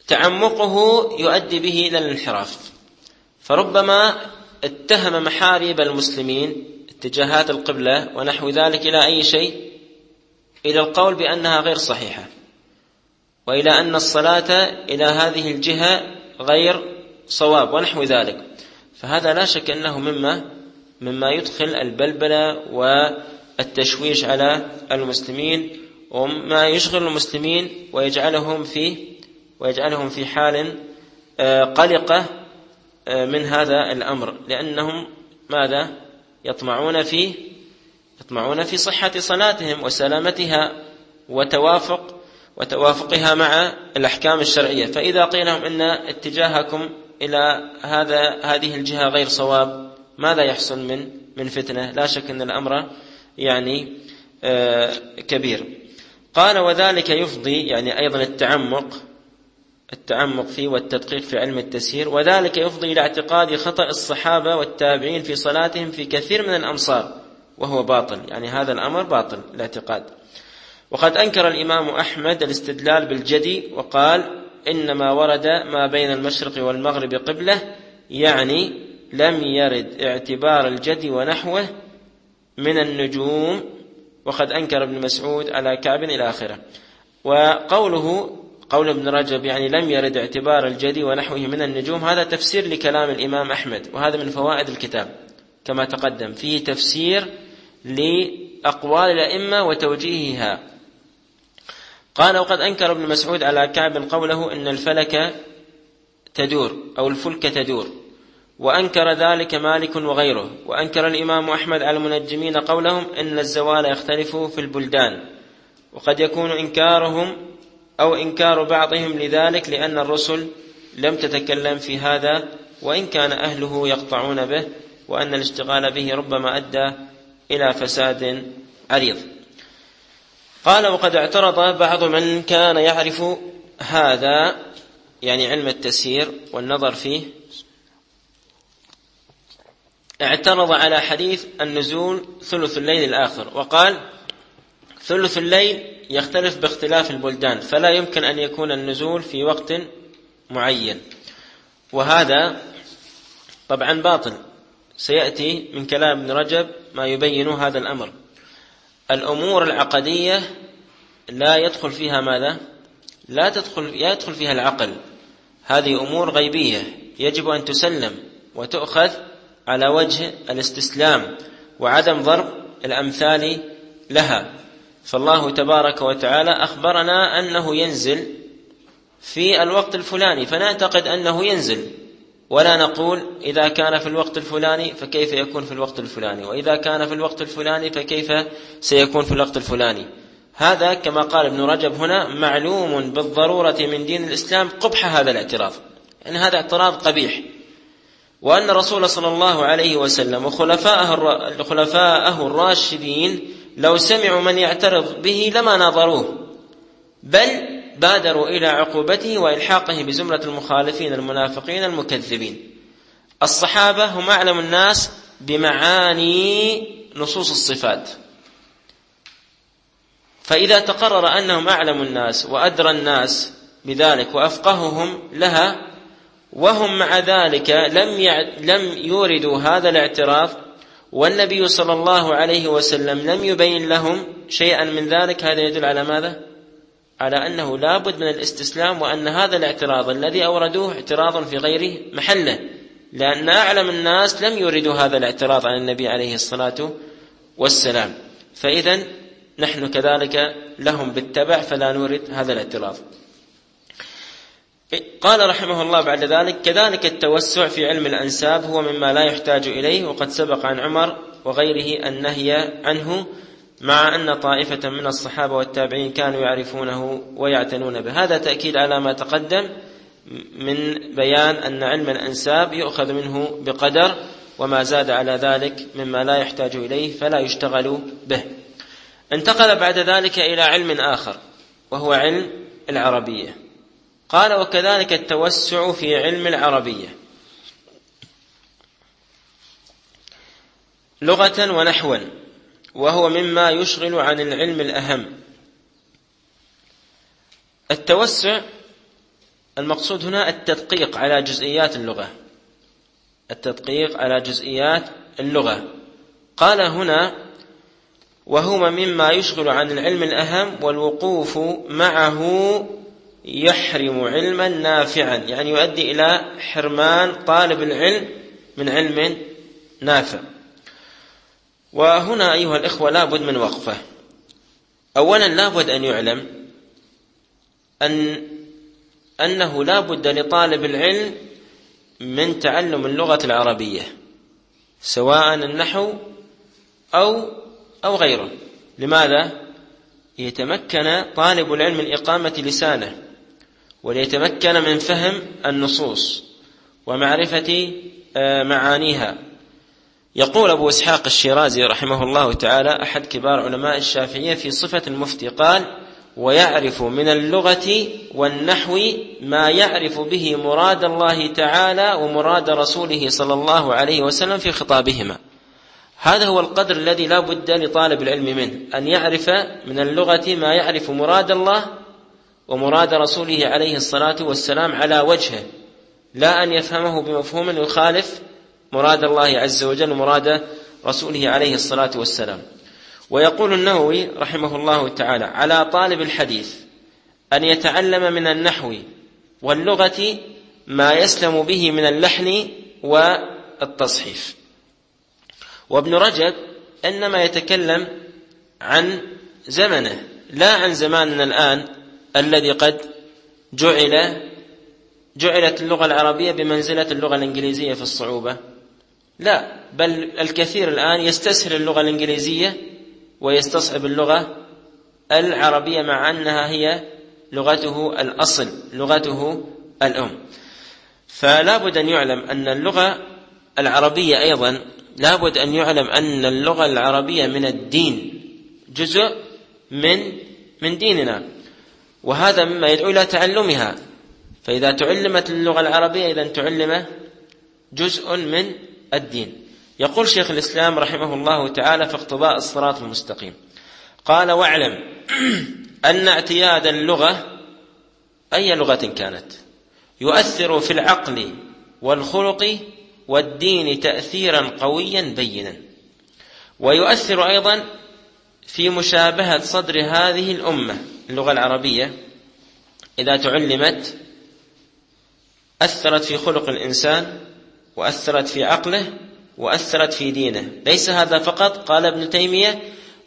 تعمقه يؤدي به إلى الانحراف، فربما اتهم محارب المسلمين اتجاهات القبلة ونحو ذلك إلى أي شيء؟ إلى القول بأنها غير صحيحة، وإلى أن الصلاة إلى هذه الجهة غير صواب ونحو ذلك. فهذا لا شك أنه مما مما يدخل البلبلة والتشويش على المسلمين، وما يشغل المسلمين ويجعلهم في ويجعلهم في حال قلقة من هذا الأمر، لأنهم ماذا؟ يطمعون في يطمعون في صحة صلاتهم وسلامتها وتوافق وتوافقها مع الأحكام الشرعية. فإذا قيل لهم إن اتجاهكم إلى هذا هذه الجهة غير صواب، ماذا يحصل من من فتنة؟ لا شك أن الأمر يعني آه كبير. قال وذلك يفضي، يعني أيضا التعمق التعمق فيه والتدقيق في علم التسيير، وذلك يفضي إلى اعتقاد خطأ الصحابة والتابعين في صلاتهم في كثير من الأمصار، وهو باطل، يعني هذا الأمر باطل الاعتقاد. وقد أنكر الإمام أحمد الاستدلال بالجدي وقال إنما ورد ما بين المشرق والمغرب قبلة، يعني لم يرد اعتبار الجدي ونحوه من النجوم. وقد أنكر ابن مسعود على كعب إلى آخره. وقوله قول ابن رجب يعني لم يرد اعتبار الجدي ونحوه من النجوم، هذا تفسير لكلام الإمام أحمد، وهذا من فوائد الكتاب كما تقدم، فيه تفسير لأقوال الأئمة وتوجيهها. قال وقد أنكر ابن مسعود على كعب قوله إن الفلك تدور أو الفلك تدور، وأنكر ذلك مالك وغيره. وأنكر الإمام أحمد على المنجمين قولهم إن الزوال يختلف في البلدان، وقد يكون إنكارهم أو إنكار بعضهم لذلك لأن الرسل لم تتكلم في هذا، وإن كان أهله يقطعون به، وأن الاشتغال به ربما أدى إلى فساد عريض. قال وقد اعترض بعض من كان يعرف هذا، يعني علم التسيير والنظر فيه، اعترض على حديث النزول ثلث الليل الآخر، وقال ثلث الليل يختلف باختلاف البلدان، فلا يمكن أن يكون النزول في وقت معين، وهذا طبعا باطل. سيأتي من كلام ابن رجب ما يبين هذا الأمر. الأمور العقدية لا يدخل فيها ماذا؟ لا تدخل يدخل فيها العقل، هذه أمور غيبية يجب أن تسلم وتؤخذ على وجه الاستسلام وعدم ضرب الأمثال لها. فالله تبارك وتعالى أخبرنا أنه ينزل في الوقت الفلاني، فنعتقد أنه ينزل، ولا نقول إذا كان في الوقت الفلاني فكيف يكون في الوقت الفلاني، وإذا كان في الوقت الفلاني فكيف سيكون في الوقت الفلاني. هذا كما قال ابن رجب هنا معلوم بالضرورة من دين الإسلام قبح هذا الاعتراض، يعني هذا اعتراض قبيح. وأن الرسول صلى الله عليه وسلم وخلفاءه الراشدين لو سمعوا من يعترض به لما ناظروه، بل بادروا إلى عقوبته وإلحاقه بزمرة المخالفين المنافقين المكذبين. الصحابة هم أعلم الناس بمعاني نصوص الصفات، فإذا تقرر أنهم أعلم الناس وأدرى الناس بذلك وأفقههم لها، وهم مع ذلك لم لم يوردوا هذا الاعتراض، والنبي صلى الله عليه وسلم لم يبين لهم شيئا من ذلك، هذا يدل على ماذا؟ على أنه لا بد من الاستسلام، وأن هذا الاعتراض الذي أوردوه اعتراض في غير محله، لأن أعلم الناس لم يوردوا هذا الاعتراض عن النبي عليه الصلاة والسلام. فإذا نحن كذلك لهم بالتبع، فلا نورد هذا الاعتراض. قال رحمه الله بعد ذلك كذلك التوسع في علم الأنساب هو مما لا يحتاج إليه، وقد سبق عن عمر وغيره النهي عنه، مع أن طائفة من الصحابة والتابعين كانوا يعرفونه ويعتنون به. هذا تأكيد على ما تقدم من بيان أن علم الأنساب يؤخذ منه بقدر، وما زاد على ذلك مما لا يحتاج إليه فلا يشتغل به. انتقل بعد ذلك إلى علم آخر وهو علم العربية. قال وكذلك التوسع في علم العربية لغة ونحوا، وهو مما يشغل عن العلم الأهم. التوسع المقصود هنا التدقيق على جزئيات اللغة، التدقيق على جزئيات اللغة. قال هنا: وهو مما يشغل عن العلم الأهم، والوقوف معه يحرم علما نافعا، يعني يؤدي إلى حرمان طالب العلم من علم نافع. وهنا أيها الإخوة لابد من وقفة. أولا لابد أن يعلم أن أنه لابد لطالب العلم من تعلم اللغة العربية، سواء النحو أو أو غيره. لماذا؟ يتمكن طالب العلم من إقامة لسانه، وليتمكن من فهم النصوص ومعرفة معانيها. يقول أبو إسحاق الشيرازي رحمه الله تعالى، أحد كبار علماء الشافعية، في صفة المفتي قال: ويعرف من اللغة والنحو ما يعرف به مراد الله تعالى ومراد رسوله صلى الله عليه وسلم في خطابهما. هذا هو القدر الذي لا بد لطالب العلم منه، أن يعرف من اللغة ما يعرف مراد الله ومراد رسوله عليه الصلاة والسلام على وجهه، لا أن يفهمه بمفهوم يخالف مراد الله عز وجل ومراد رسوله عليه الصلاة والسلام. ويقول النووي رحمه الله تعالى: على طالب الحديث أن يتعلم من النحو واللغة ما يسلم به من اللحن والتصحيف. وابن رجب إنما يتكلم عن زمنه، لا عن زماننا الآن الذي قد جعل جعلت اللغة العربية بمنزلة اللغة الإنجليزية في الصعوبة، لا، بل الكثير الآن يستسهل اللغة الإنجليزية ويستصعب اللغة العربية، مع أنها هي لغته الأصل، لغته الأم. فلا بد أن يعلم أن اللغة العربية أيضا لابد أن يعلم أن اللغة العربية من الدين، جزء من من ديننا، وهذا مما يدعو إلى تعلمها. فإذا تعلمت اللغة العربية إذن تعلم جزء من الدين. يقول شيخ الإسلام رحمه الله تعالى في اقتضاء الصراط المستقيم، قال: واعلم أن اعتياد اللغة أي لغة كانت يؤثر في العقل والخلق والدين تأثيرا قويا بينا، ويؤثر أيضا في مشابهة صدر هذه الأمة. اللغة العربية إذا تعلمت أثرت في خلق الإنسان، وأثرت في عقله، وأثرت في دينه. ليس هذا فقط، قال ابن تيمية: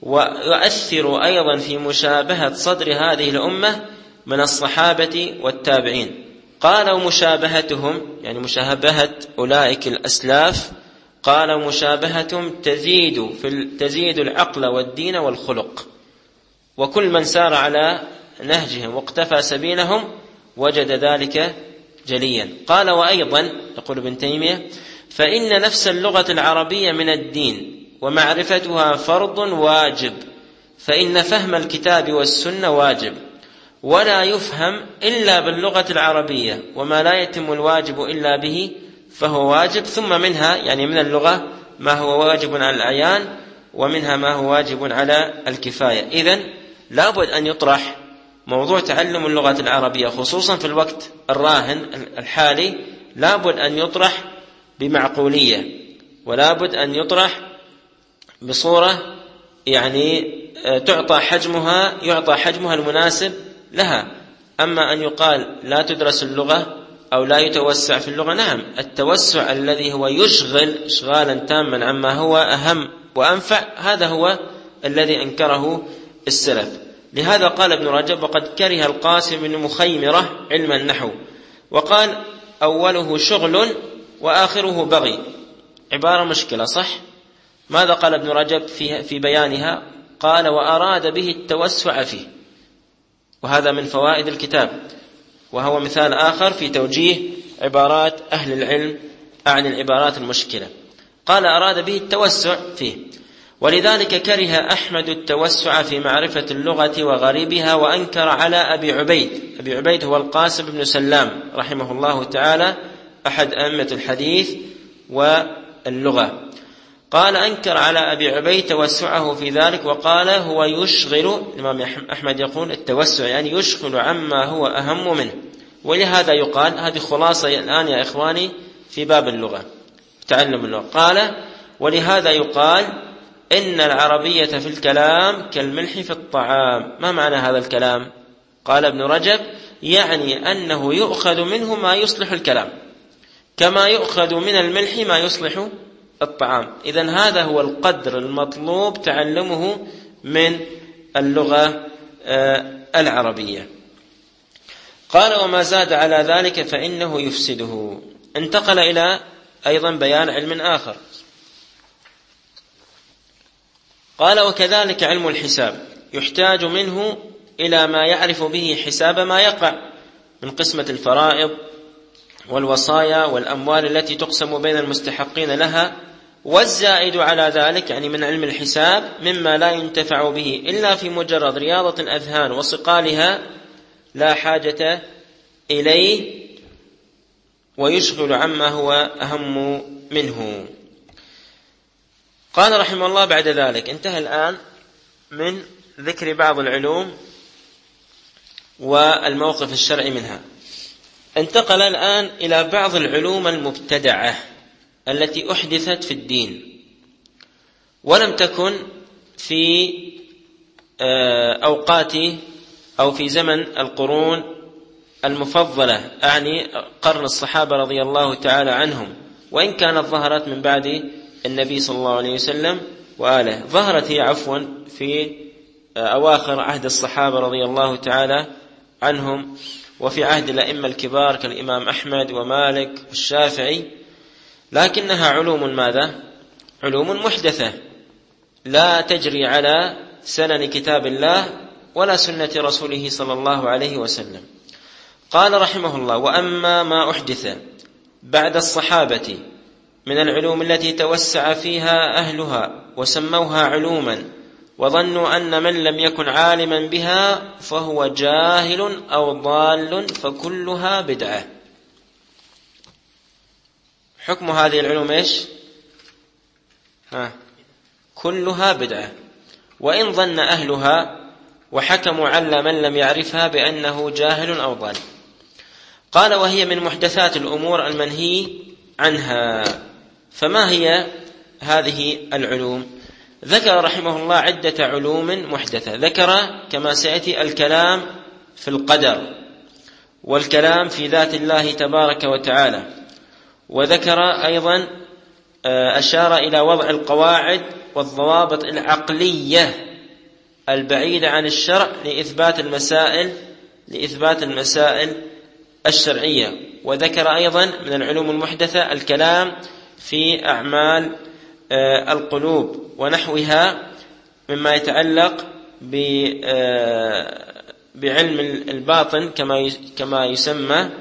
ويؤثر أيضا في مشابهة صدر هذه الأمة من الصحابة والتابعين. قال: ومشابهتهم يعني مشابهة أولئك الأسلاف، قال: مشابهتهم تزيد في تزيد العقل والدين والخلق، وكل من سار على نهجهم واقتفى سبيلهم وجد ذلك جليا. قال: وأيضا يقول ابن تيمية: فإن نفس اللغة العربية من الدين، ومعرفتها فرض واجب، فإن فهم الكتاب والسنة واجب، ولا يفهم إلا باللغة العربية، وما لا يتم الواجب إلا به فهو واجب. ثم منها يعني من اللغة ما هو واجب على الأعيان، ومنها ما هو واجب على الكفاية. إذن لابد أن يطرح موضوع تعلم اللغة العربية خصوصا في الوقت الراهن الحالي، لابد أن يطرح بمعقولية، ولابد أن يطرح بصورة يعني تعطى حجمها يعطى حجمها المناسب لها. أما أن يقال لا تدرس اللغة أو لا يتوسع في اللغة، نعم، التوسع الذي هو يشغل إشغالا تاما عما هو أهم وأنفع، هذا هو الذي أنكره السلف. لهذا قال ابن رجب: وقد كره القاسم بن مخيمرة علم النحو، وقال: أوله شغل وآخره بغي. عبارة مشكلة، صح؟ ماذا قال ابن رجب في, في بيانها؟ قال: وأراد به التوسع فيه، وهذا من فوائد الكتاب، وهو مثال آخر في توجيه عبارات أهل العلم عن العبارات المشكلة. قال: أراد به التوسع فيه، ولذلك كره أحمد التوسع في معرفة اللغة وغريبها، وأنكر على أبي عبيد. أبي عبيد هو القاسم بن سلام رحمه الله تعالى، أحد أئمة الحديث واللغة. قال: أنكر على أبي عبيد توسعه في ذلك، وقال: هو يشغل، الإمام أحمد يقول التوسع يعني يشغل عما هو أهم منه، ولهذا يقال، هذه خلاصة الآن يا إخواني في باب اللغة تعلم اللغة، قال ولهذا يقال إن العربية في الكلام كالملح في الطعام. ما معنى هذا الكلام؟ قال ابن رجب يعني أنه يؤخذ منه ما يصلح الكلام كما يؤخذ من الملح ما يصلح الطعام. إذن هذا هو القدر المطلوب تعلمه من اللغة العربية. قال وما زاد على ذلك فإنه يفسده. انتقل إلى أيضا بيان علم آخر، قال وكذلك علم الحساب يحتاج منه إلى ما يعرف به حساب ما يقع من قسمة الفرائض والوصايا والأموال التي تقسم بين المستحقين لها، والزائد على ذلك يعني من علم الحساب مما لا ينتفع به إلا في مجرد رياضة الأذهان وصقالها لا حاجة إليه ويشغل عما هو أهم منه. قال رحمه الله بعد ذلك انتهى الآن من ذكر بعض العلوم والموقف الشرعي منها، انتقل الآن إلى بعض العلوم المبتدعة التي أحدثت في الدين ولم تكن في أوقات أو في زمن القرون المفضلة، أعني قرن الصحابة رضي الله تعالى عنهم، وإن كانت ظهرت من بعد النبي صلى الله عليه وسلم وآله. ظهرت هي عفوا في أواخر عهد الصحابة رضي الله تعالى عنهم وفي عهد الأئمة الكبار كالإمام أحمد ومالك والشافعي، لكنها علوم ماذا؟ علوم محدثة لا تجري على سنن كتاب الله ولا سنة رسوله صلى الله عليه وسلم. قال رحمه الله وأما ما أحدث بعد الصحابة من العلوم التي توسع فيها أهلها وسموها علوما وظنوا أن من لم يكن عالما بها فهو جاهل أو ضال فكلها بدعة. حكم هذه العلوم إيش؟ ها كلها بدعة، وإن ظن أهلها وحكموا على من لم يعرفها بأنه جاهل أو ضال. قال وهي من محدثات الأمور المنهي عنها. فما هي هذه العلوم؟ ذكر رحمه الله عدة علوم محدثة. ذكر كما سيأتي الكلام في القدر والكلام في ذات الله تبارك وتعالى، وذكر أيضا أشار إلى وضع القواعد والضوابط العقلية البعيدة عن الشرع لإثبات المسائل لإثبات المسائل الشرعية. وذكر أيضا من العلوم المحدثة الكلام في أعمال القلوب ونحوها مما يتعلق بعلم الباطن كما يسمى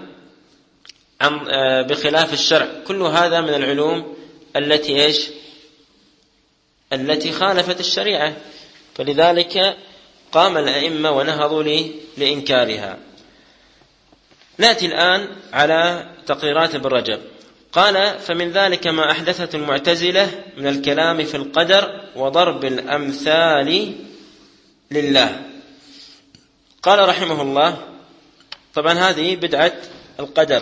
بخلاف الشرع. كل هذا من العلوم التي إيش؟ التي خالفت الشريعة، فلذلك قام الأئمة ونهضوا لإنكارها. نأتي الآن على تقريرات ابن رجب. قال فمن ذلك ما أحدثت المعتزلة من الكلام في القدر وضرب الأمثال لله. قال رحمه الله طبعا هذه بدعة القدر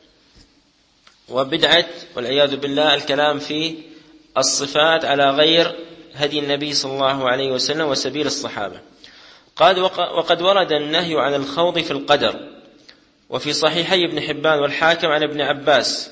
وبدعة والعياذ بالله الكلام في الصفات على غير هدي النبي صلى الله عليه وسلم وسبيل الصحابة. قال وقد ورد النهي عن الخوض في القدر وفي صحيحي ابن حبان والحاكم عن ابن عباس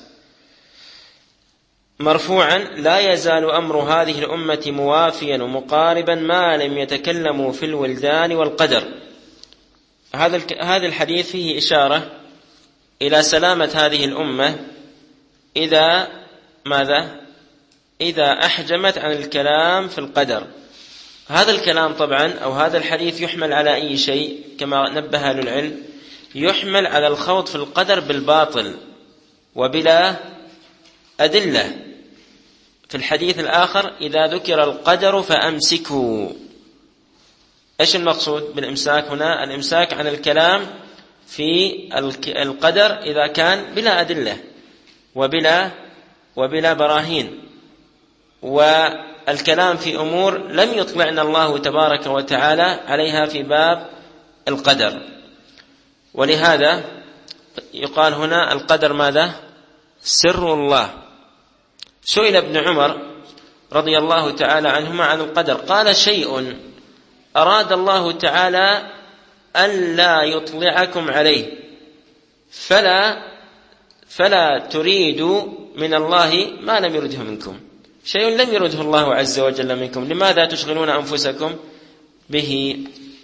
مرفوعا لا يزال أمر هذه الأمة موافيا ومقاربا ما لم يتكلموا في الولدان والقدر. هذا هذا الحديث فيه إشارة إلى سلامة هذه الأمة إذا ماذا؟ إذا أحجمت عن الكلام في القدر. هذا الكلام طبعا أو هذا الحديث يحمل على أي شيء كما نبه أهل العلم؟ يحمل على الخوض في القدر بالباطل وبلا أدلة. في الحديث الآخر إذا ذكر القدر فأمسكوا. إيش المقصود بالإمساك هنا؟ الإمساك عن الكلام في القدر إذا كان بلا أدلة وبلا وبلا براهين، والكلام في أمور لم يطلعنا الله تبارك وتعالى عليها في باب القدر. ولهذا يقال هنا القدر ماذا؟ سر الله. سئل ابن عمر رضي الله تعالى عنهما عن القدر، قال: شيء أراد الله تعالى ألا يطلعكم عليه فلا فلا تريدوا من الله ما لم يرده منكم. شيء لم يرده الله عز وجل منكم، لماذا تشغلون أنفسكم به؟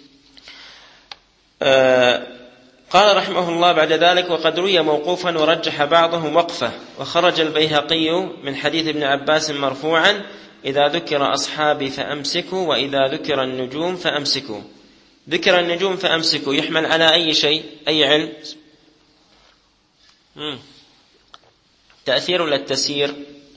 آه قال رحمه الله بعد ذلك: وقد روي موقوفا ورجح بعضهم وقفه، وخرج البيهقي من حديث ابن عباس مرفوعا: إذا ذكر أصحابي فأمسكوا، وإذا ذكر النجوم فأمسكوا. ذكر النجوم فأمسكوا يحمل على أي شيء؟ أي علم؟ مم. تأثير ولا التسيير؟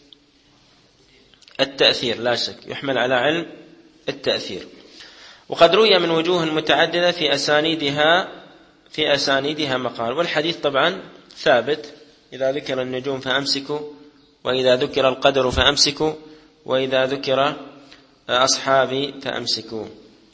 التأثير لا شك، يحمل على علم التأثير. وقد روي من وجوه متعددة في أسانيدها في أسانيدها مقال، والحديث طبعا ثابت: إذا ذكر النجوم فأمسكوا، وإذا ذكر القدر فأمسكوا، وإذا ذكر أصحابي فأمسكوا.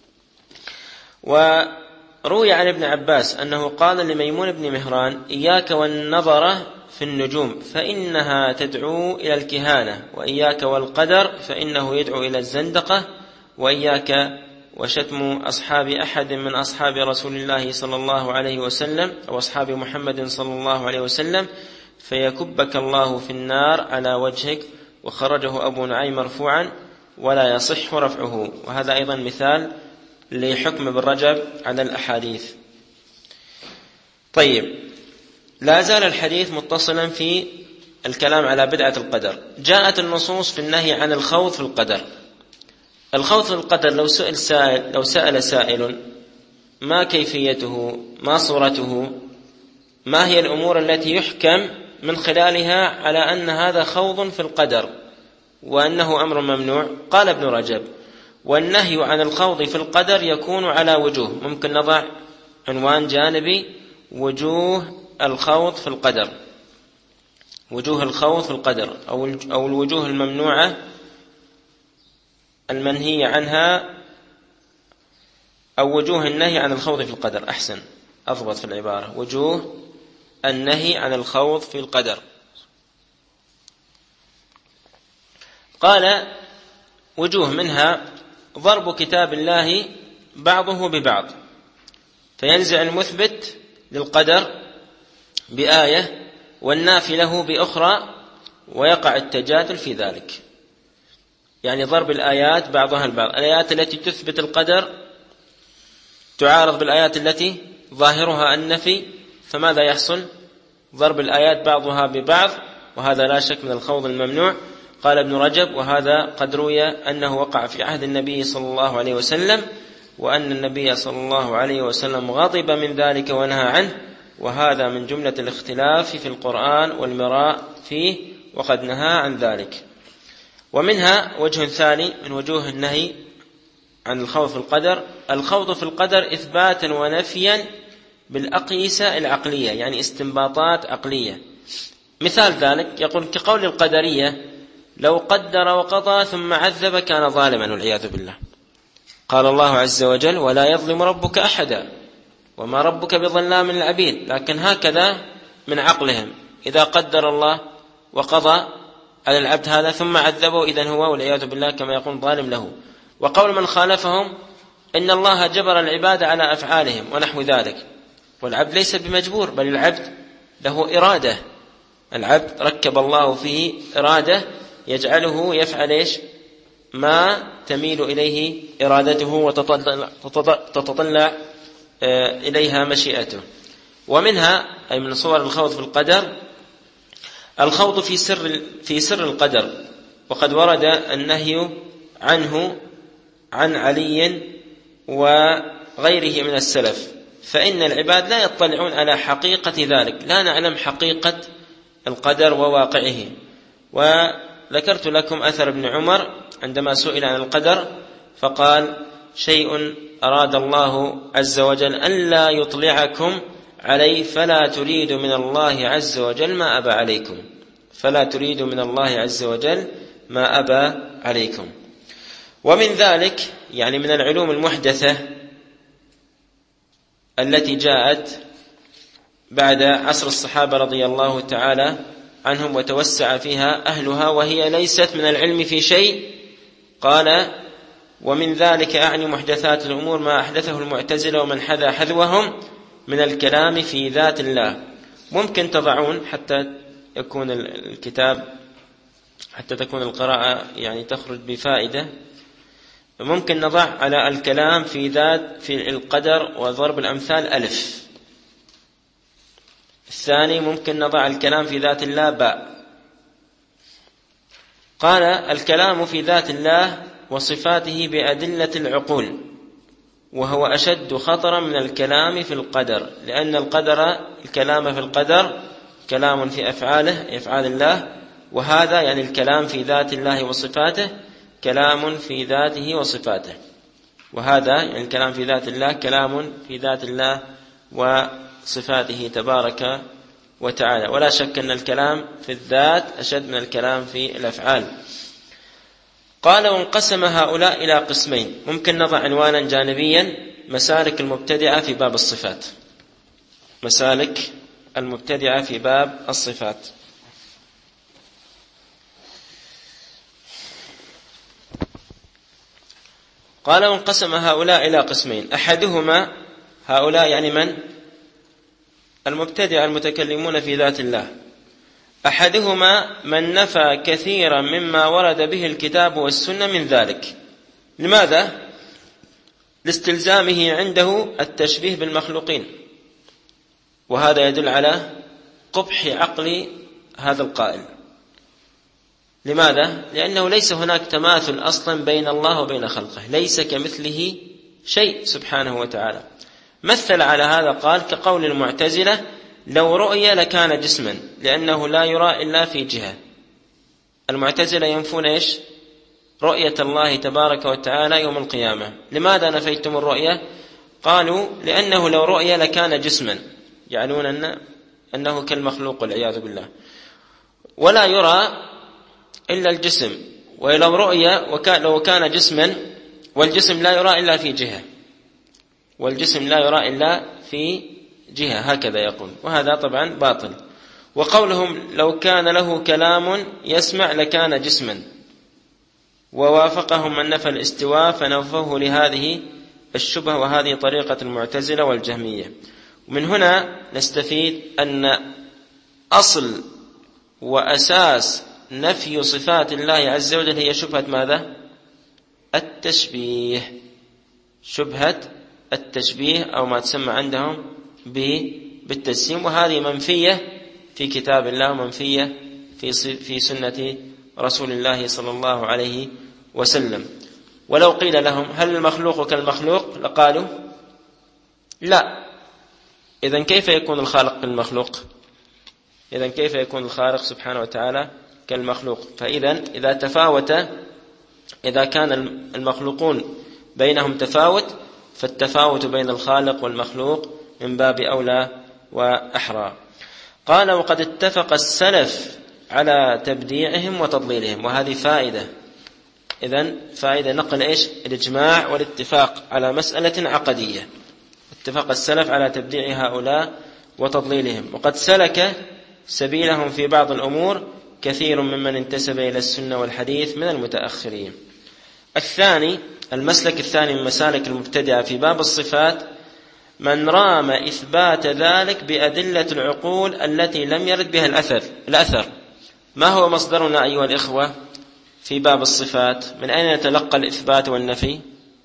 وروي عن ابن عباس أنه قال لميمون بن مهران: إياك والنظر في النجوم فإنها تدعو إلى الكهانة، وإياك والقدر فإنه يدعو إلى الزندقة، وإياك وشتم أصحاب أحد من أصحاب رسول الله صلى الله عليه وسلم أو أصحاب محمد صلى الله عليه وسلم فيكبك الله في النار على وجهك. وخرجه أبو نعيم مرفوعا ولا يصح رفعه. وهذا أيضا مثال لحكم ابن رجب على الأحاديث. طيب، لا زال الحديث متصلا في الكلام على بدعة القدر. جاءت النصوص في النهي عن الخوض في القدر. الخوض في القدر لو سئل سائل لو سأل سائل: ما كيفيته؟ ما صورته؟ ما هي الأمور التي يحكم من خلالها على أن هذا خوض في القدر وأنه أمر ممنوع؟ قال ابن رجب: والنهي عن الخوض في القدر يكون على وجوه. ممكن نضع عنوان جانبي: وجوه الخوض في القدر. وجوه الخوض في القدر أو الوجوه الممنوعة المنهي عنها، أو وجوه النهي عن الخوض في القدر. أحسن، أضبط في العبارة: وجوه النهي عن الخوض في القدر. قال: وجوه منها ضرب كتاب الله بعضه ببعض، فينزع المثبت للقدر بآية والنافي له بأخرى، ويقع التجادل في ذلك. يعني ضرب الآيات بعضها البعض، الآيات التي تثبت القدر تعارض بالآيات التي ظاهرها النفي، فماذا يحصل؟ ضرب الآيات بعضها ببعض، وهذا لا شك من الخوض الممنوع. قال ابن رجب: وهذا قد روي أنه وقع في عهد النبي صلى الله عليه وسلم، وأن النبي صلى الله عليه وسلم غضب من ذلك ونهى عنه، وهذا من جملة الاختلاف في القرآن والمراء فيه، وقد نهى عن ذلك. ومنها وجه ثاني من وجوه النهي عن الخوض في القدر: الخوض في القدر إثباتا ونفيا بالأقيسة العقلية، يعني استنباطات عقلية. مثال ذلك يقول كقول القدرية: لو قدر وقضى ثم عذب كان ظالما والعياذ بالله. قال الله عز وجل: ولا يظلم ربك أحدا وما ربك بظلام للعبيد. لكن هكذا من عقلهم، إذا قدر الله وقضى على العبد هذا ثم عذبه، إذن هو والعياذ بالله كما يقول ظالم له. وقول من خالفهم: إن الله جبر العباد على أفعالهم ونحو ذلك. والعبد ليس بمجبور، بل العبد له إرادة. العبد ركب الله فيه إرادة يجعله يفعل إيش؟ ما تميل إليه إرادته وتطلع تتطلع إليها مشيئته. ومنها أي من صور الخوض في القدر الخوض في سر في سر القدر، وقد ورد النهي عنه عن علي وغيره من السلف، فإن العباد لا يطلعون على حقيقة ذلك، لا نعلم حقيقة القدر وواقعه. وذكرت لكم أثر ابن عمر عندما سئل عن القدر فقال: شيء أراد الله عز وجل ألا يطلعكم عليه فلا تريد من الله عز وجل ما أبى عليكم فلا تريد من الله عز وجل ما أبى عليكم. ومن ذلك يعني من العلوم المحدثة التي جاءت بعد عصر الصحابة رضي الله تعالى عنهم وتوسع فيها أهلها، وهي ليست من العلم في شيء. قال: ومن ذلك أعني محدثات الأمور ما أحدثه المعتزلة ومن حذا حذوهم من الكلام في ذات الله. ممكن تضعون حتى يكون الكتاب حتى تكون القراءة يعني تخرج بفائدة. ممكن نضع على الكلام في ذات في القدر وضرب الأمثال ألف. الثاني ممكن نضع الكلام في ذات الله باء. قال: الكلام في ذات الله وصفاته بأدلة العقول، وهو أشد خطرا من الكلام في القدر، لأن القدر الكلام في القدر كلام في أفعاله أفعال الله، وهذا يعني الكلام في ذات الله وصفاته كلام في ذاته وصفاته، وهذا يعني الكلام في ذات الله كلام في ذات الله وصفاته تبارك وتعالى. ولا شك أن الكلام في الذات أشد من الكلام في الأفعال. قال: وانقسم هؤلاء إلى قسمين. ممكن نضع عنوانا جانبيا: مسالك المبتدعة في باب الصفات. مسالك المبتدعة في باب الصفات. قال: وانقسم هؤلاء إلى قسمين. أحدهما، هؤلاء يعني من؟ المبتدع المتكلمون في ذات الله. أحدهما من نفى كثيرا مما ورد به الكتاب والسنة من ذلك. لماذا؟ لاستلزامه عنده التشبيه بالمخلوقين، وهذا يدل على قبح عقل هذا القائل. لماذا؟ لأنه ليس هناك تماثل أصلا بين الله وبين خلقه، ليس كمثله شيء سبحانه وتعالى. مثل على هذا قال: كقول المعتزلة: لو رؤي لكان جسما، لأنه لا يرى إلا في جهة. المعتزلة ينفون إيش؟ رؤية الله تبارك وتعالى يوم القيامة. لماذا نفيتم الرؤية؟ قالوا: لأنه لو رؤي لكان جسما، يعنون أن أنه كالمخلوق والعياذ بالله، ولا يرى إلا الجسم. ولو رؤي لو كان جسما، والجسم لا يرى إلا في جهة، والجسم لا يرى إلا في جهة، هكذا يقول، وهذا طبعا باطل. وقولهم: لو كان له كلام يسمع لكان جسما، ووافقهم من نفى الاستواء فنفوه لهذه الشبهة، وهذه طريقة المعتزلة والجهمية. ومن هنا نستفيد أن أصل وأساس نفي صفات الله عز وجل هي شبهة ماذا؟ التشبيه. شبهة التشبيه، أو ما تسمى عندهم بالتجسيم، وهذه منفية في كتاب الله ومنفية في في سنة رسول الله صلى الله عليه وسلم. ولو قيل لهم: هل المخلوق كالمخلوق؟ لقالوا: لا. إذن كيف يكون الخالق كالمخلوق؟ إذن كيف يكون الخالق سبحانه وتعالى كالمخلوق؟ فإذا إذا تفاوت إذا كان المخلوقون بينهم تفاوت، فالتفاوت بين الخالق والمخلوق من باب أولى وأحرى. قال: وقد اتفق السلف على تبديعهم وتضليلهم. وهذه فائدة. إذن فائدة نقل إيش؟ الإجماع والاتفاق على مسألة عقدية. اتفق السلف على تبديع هؤلاء وتضليلهم، وقد سلك سبيلهم في بعض الأمور كثير ممن انتسب إلى السنة والحديث من المتأخرين. الثاني، المسلك الثاني من مسالك المبتدعة في باب الصفات: من رام إثبات ذلك بأدلة العقول التي لم يرد بها الأثر. الأثر ما هو مصدرنا أيها الإخوة في باب الصفات؟ من أين يتلقى الإثبات والنفي؟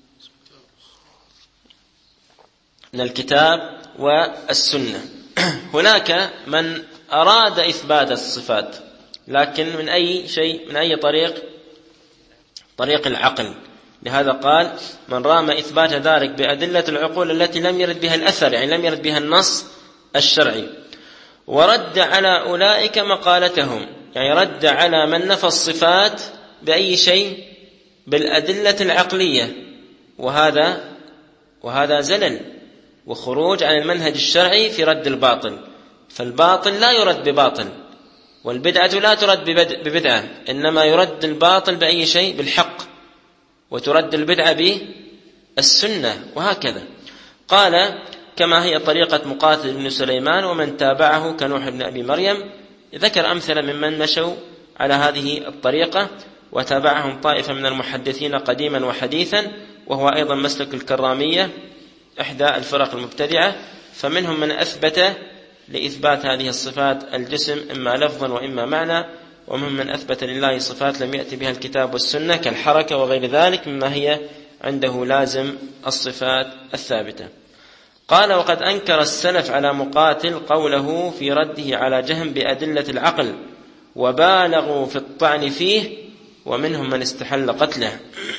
من الكتاب والسنة. هناك من أراد إثبات الصفات، لكن من أي شيء؟ من أي طريق؟ طريق العقل. لهذا قال: من رام إثبات ذلك بأدلة العقول التي لم يرد بها الأثر، يعني لم يرد بها النص الشرعي. ورد على أولئك مقالتهم، يعني رد على من نفى الصفات بأي شيء؟ بالأدلة العقلية. وهذا وهذا زلل وخروج عن المنهج الشرعي في رد الباطل. فالباطل لا يرد بباطل، والبدعة لا ترد ببدعة، إنما يرد الباطل بأي شيء؟ بالحق، وترد البدعة بالسنة، وهكذا. قال: كما هي طريقة مقاتل بن سليمان ومن تابعه كنوح بن أبي مريم. ذكر أمثلة ممن مشوا على هذه الطريقة وتابعهم طائفة من المحدثين قديما وحديثا، وهو أيضا مسلك الكرامية إحدى الفرق المبتدعة. فمنهم من أثبت لإثبات هذه الصفات الجسم إما لفظا وإما معنى، ومنهم من أثبت لله صفات لم يأتي بها الكتاب والسنة كالحركة وغير ذلك مما هي عنده لازم الصفات الثابتة. قال: وقد أنكر السلف على مقاتل قوله في رده على جهم بأدلة العقل، وبالغوا في الطعن فيه، ومنهم من استحل قتله،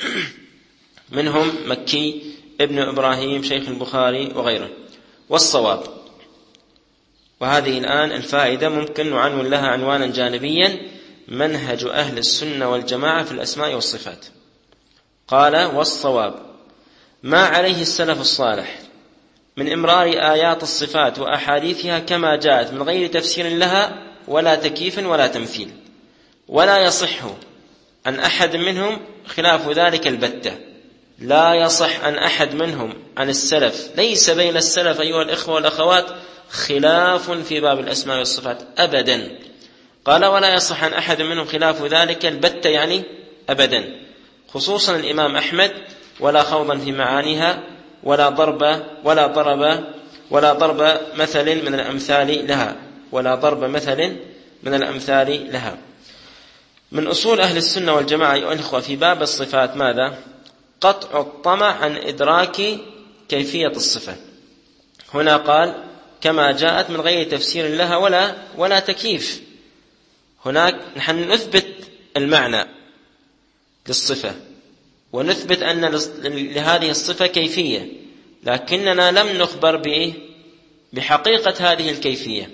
منهم مكي ابن إبراهيم شيخ البخاري وغيره. والصواب، وهذه الآن الفائدة ممكن نعنون لها عنوانا جانبيا: منهج أهل السنة والجماعة في الأسماء والصفات. قال: والصواب ما عليه السلف الصالح من إمرار آيات الصفات وأحاديثها كما جاءت من غير تفسير لها ولا تكييف ولا تمثيل، ولا يصح عن أحد منهم خلاف ذلك البتة. لا يصح عن أحد منهم عن السلف، ليس بين السلف أيها الإخوة والأخوات خلاف في باب الأسماء والصفات أبدا. قال: ولا يصح عن أحد منهم خلاف ذلك البتة، يعني أبدا، خصوصا الإمام أحمد، ولا خوضا في معانيها ولا ضرب ولا ضرب ولا ضرب مثل من الأمثال لها ولا ضرب مثل من الأمثال لها. من أصول أهل السنة والجماعة أيها الإخوة في باب الصفات ماذا؟ قطع الطمع عن إدراك كيفية الصفة. هنا قال كما جاءت من غير تفسير لها ولا ولا تكييف. هناك نحن نثبت المعنى للصفة ونثبت أن لهذه الصفة كيفية، لكننا لم نخبر بإيه؟ بحقيقة هذه الكيفية.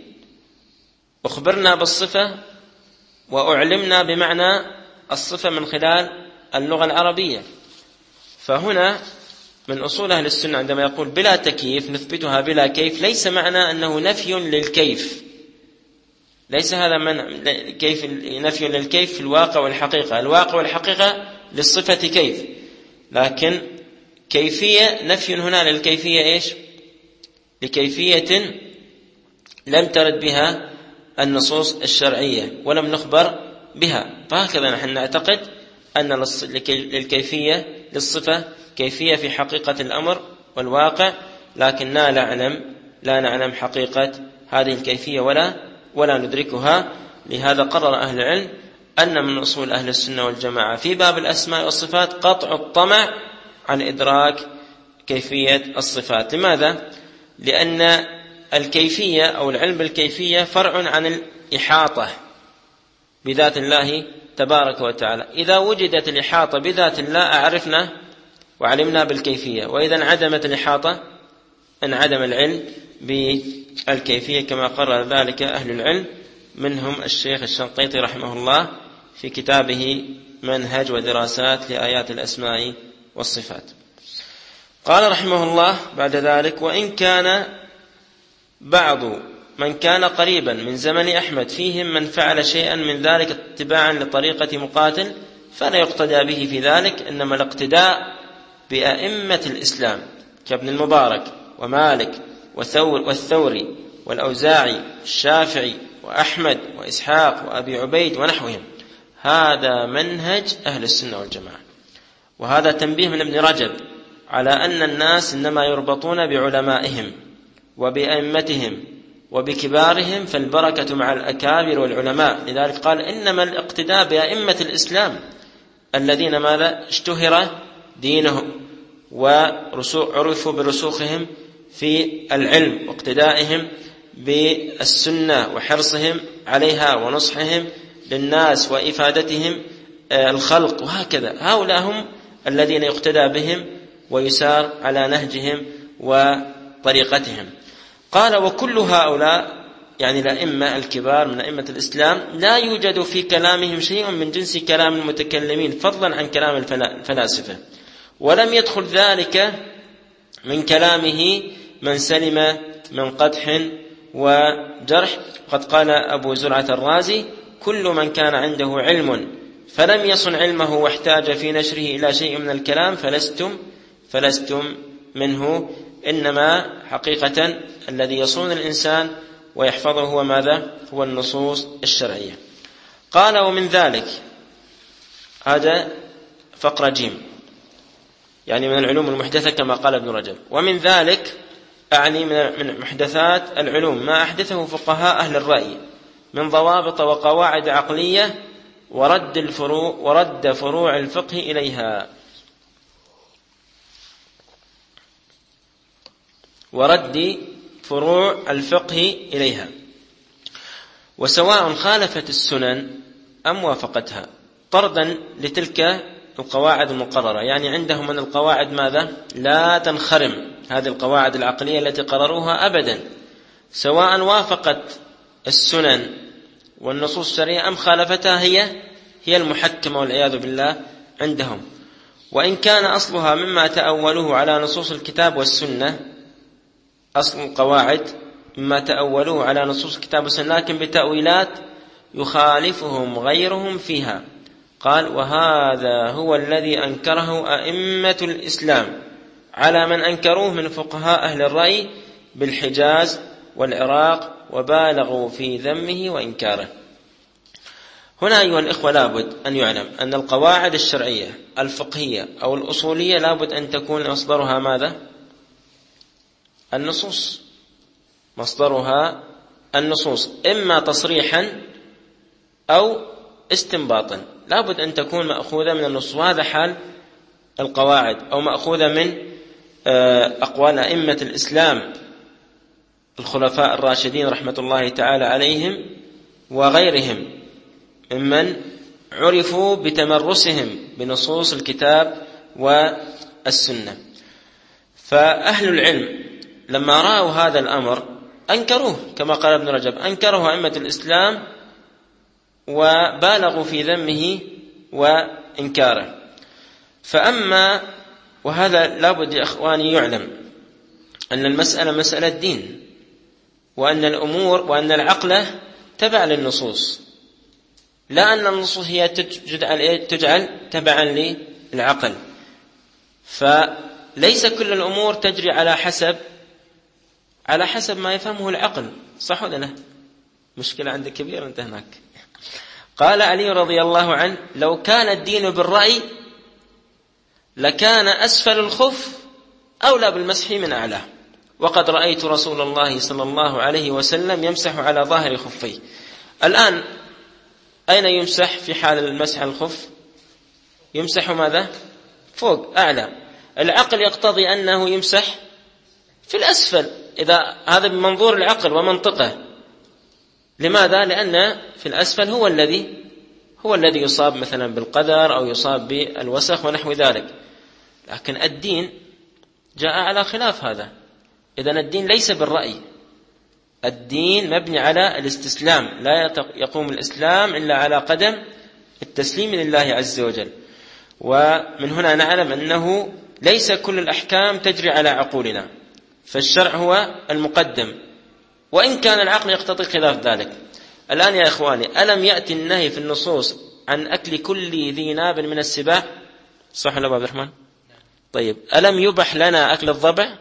أخبرنا بالصفة وأعلمنا بمعنى الصفة من خلال اللغة العربية. فهنا من أصول أهل السنة عندما يقول بلا تكييف نثبتها بلا كيف، ليس معنى أنه نفي للكيف، ليس هذا من كيف نفي للكيف في الواقع والحقيقة. الواقع والحقيقة للصفة كيف، لكن كيفية نفي هنا للكيفية إيش؟ لكيفية لم ترد بها النصوص الشرعية ولم نخبر بها. فهكذا نحن نعتقد أن للكيفية للصفة كيفية في حقيقة الأمر والواقع، لكن لا نعلم لا نعلم حقيقة هذه الكيفية ولا ولا ندركها. لهذا قرر أهل العلم أن من أصول أهل السنة والجماعة في باب الأسماء والصفات قطع الطمع عن إدراك كيفية الصفات. لماذا؟ لأن الكيفية أو العلم بالكيفية فرع عن الإحاطة بذات الله تبارك وتعالى. إذا وجدت الإحاطة بذات الله أعرفنا وعلمنا بالكيفية، وإذا انعدمت الإحاطة انعدم العلم بالكيفية، كما قرر ذلك أهل العلم، منهم الشيخ الشنقيطي رحمه الله في كتابه منهج ودراسات لآيات الأسماء والصفات. قال رحمه الله بعد ذلك: وإن كان بعض من كان قريبا من زمن أحمد فيهم من فعل شيئا من ذلك اتباعا لطريقة مقاتل فلا يقتدى به في ذلك، إنما الاقتداء بأئمة الإسلام كابن المبارك ومالك وثور والثوري والأوزاعي الشافعي وأحمد وإسحاق وأبي عبيد ونحوهم. هذا منهج أهل السنة والجماعة. وهذا تنبيه من ابن رجب على أن الناس إنما يربطون بعلمائهم وبأئمتهم وبكبارهم، فالبركة مع الأكابر والعلماء. لذلك قال إنما الاقتداء بأئمة الإسلام الذين ماذا اشتهر دينهم وعرفوا برسوخهم في العلم واقتدائهم بالسنة وحرصهم عليها ونصحهم للناس وإفادتهم الخلق، وهكذا. هؤلاء هم الذين يقتدى بهم ويسار على نهجهم وطريقتهم. قال: وكل هؤلاء يعني الأئمة الكبار من أئمة الإسلام لا يوجد في كلامهم شيء من جنس كلام المتكلمين فضلا عن كلام الفلاسفة، ولم يدخل ذلك من كلامه من سلم من قدح وجرح. قد قال أبو زرعة الرازي: كل من كان عنده علم فلم يصن علمه واحتاج في نشره إلى شيء من الكلام فلستم فلستم منه إنما حقيقة الذي يصون الإنسان ويحفظه هو ماذا؟ هو النصوص الشرعية. قال ومن ذلك، هذا فقرة جيم، يعني من العلوم المحدثة كما قال ابن رجب. ومن ذلك أعني من محدثات العلوم ما أحدثه فقهاء أهل الرأي من ضوابط وقواعد عقلية ورد الفروع ورد فروع الفقه إليها ورد فروع الفقه إليها وسواء خالفت السنن أم وافقتها، طردا لتلك القواعد المقررة. يعني عندهم من القواعد ماذا؟ لا تنخرم، هذه القواعد العقلية التي قرروها أبدا، سواء وافقت السنن والنصوص الشرعية أم خالفتها، هي هي المحكمة والعياذ بالله عندهم. وإن كان أصلها مما تأولوه على نصوص الكتاب والسنة، أصل القواعد مما تأولوه على نصوص الكتاب والسنة لكن بتأويلات يخالفهم غيرهم فيها. قال وهذا هو الذي أنكره أئمة الإسلام على من أنكروه من فقهاء أهل الرأي بالحجاز والعراق وبالغوا في ذمه وإنكاره. هنا أيها الإخوة لابد أن يعلم أن القواعد الشرعية الفقهية أو الأصولية لابد أن تكون مصدرها ماذا؟ النصوص، مصدرها النصوص، إما تصريحا أو استنباطا، لابد أن تكون مأخوذة من النصوص. وهذا حال القواعد، أو مأخوذة من أقوال أئمة الإسلام الخلفاء الراشدين رحمة الله تعالى عليهم وغيرهم ممن عرفوا بتمرسهم بنصوص الكتاب والسنة. فأهل العلم لما رأوا هذا الأمر أنكروه، كما قال ابن رجب أنكره أئمة الإسلام وبالغوا في ذمه وإنكاره. فأما وهذا لابد يا أخواني يعلم أن المسألة مسألة دين، وأن الأمور وأن العقل تبع للنصوص، لا أن النصوص هي تجعل, تجعل تبعا للعقل. فليس كل الأمور تجري على حسب على حسب ما يفهمه العقل، صح ولا لا؟ مشكلة عندك كبيرة أنت هناك. قال علي رضي الله عنه لو كان الدين بالرأي لكان أسفل الخف أولى بالمسح من أعلاه، وقد رأيت رسول الله صلى الله عليه وسلم يمسح على ظاهر خفيه. الآن أين يمسح في حال المسح الخف؟ يمسح ماذا؟ فوق أعلى. العقل يقتضي أنه يمسح في الأسفل، إذا هذا بمنظور العقل ومنطقه. لماذا؟ لأن في الأسفل هو الذي هو الذي يصاب مثلا بالقدر أو يصاب بالوسخ ونحو ذلك. لكن الدين جاء على خلاف هذا. إذن الدين ليس بالرأي، الدين مبني على الاستسلام، لا يقوم الإسلام إلا على قدم التسليم لله عز وجل. ومن هنا نعلم أنه ليس كل الأحكام تجري على عقولنا، فالشرع هو المقدم، وإن كان العقل يقتضي خلاف ذلك. الآن يا إخواني، ألم يأتي النهي في النصوص عن أكل كل ذي ناب من السباع؟ صح ولا عبد الرحمن؟ طيب، ألم يبح لنا أكل الضبع؟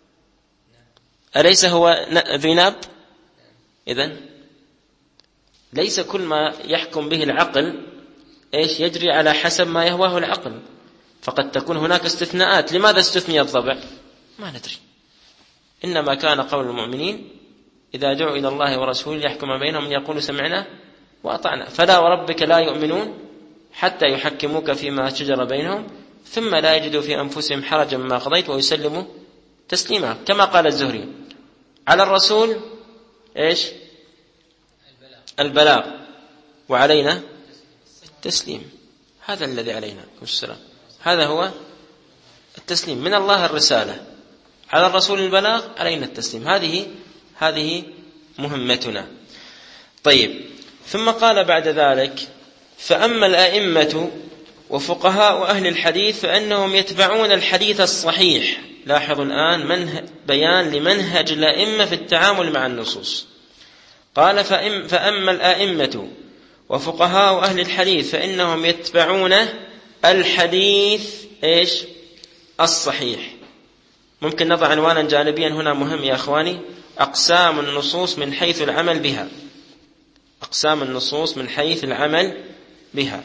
أليس هو ذي ناب؟ إذن ليس كل ما يحكم به العقل إيش يجري على حسب ما يهواه العقل، فقد تكون هناك استثناءات. لماذا استثني الضبع؟ ما ندري. إنما كان قول المؤمنين إذا دعوا إلى الله ورسوله يحكم بينهم أن يقولوا سمعنا وأطعنا، فلا وربك لا يؤمنون حتى يحكموك فيما شجر بينهم ثم لا يجدوا في أنفسهم حرجا مما قضيت ويسلموا تسليما. كما قال الزهري على الرسول إيش؟ البلاغ وعلينا التسليم. هذا الذي علينا السلام، هذا هو التسليم من الله، الرسالة على الرسول البلاغ، علينا التسليم. هذه هذه مهمتنا. طيب، ثم قال بعد ذلك فأما الأئمة وفقهاء أهل الحديث فإنهم يتبعون الحديث الصحيح. لاحظوا الآن منه بيان لمنهج الأئمة في التعامل مع النصوص. قال فأما الأئمة وفقهاء أهل الحديث فإنهم يتبعون الحديث إيش؟ الصحيح. ممكن نضع عنوانا جانبيا هنا مهم يا أخواني: أقسام النصوص من حيث العمل بها. أقسام النصوص من حيث العمل بها.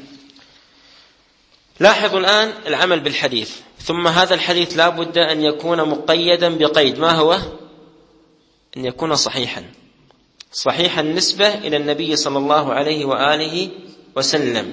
لاحظوا الآن العمل بالحديث، ثم هذا الحديث لا بد أن يكون مقيدا بقيد، ما هو؟ أن يكون صحيحا، صحيح النسبة إلى النبي صلى الله عليه وآله وسلم.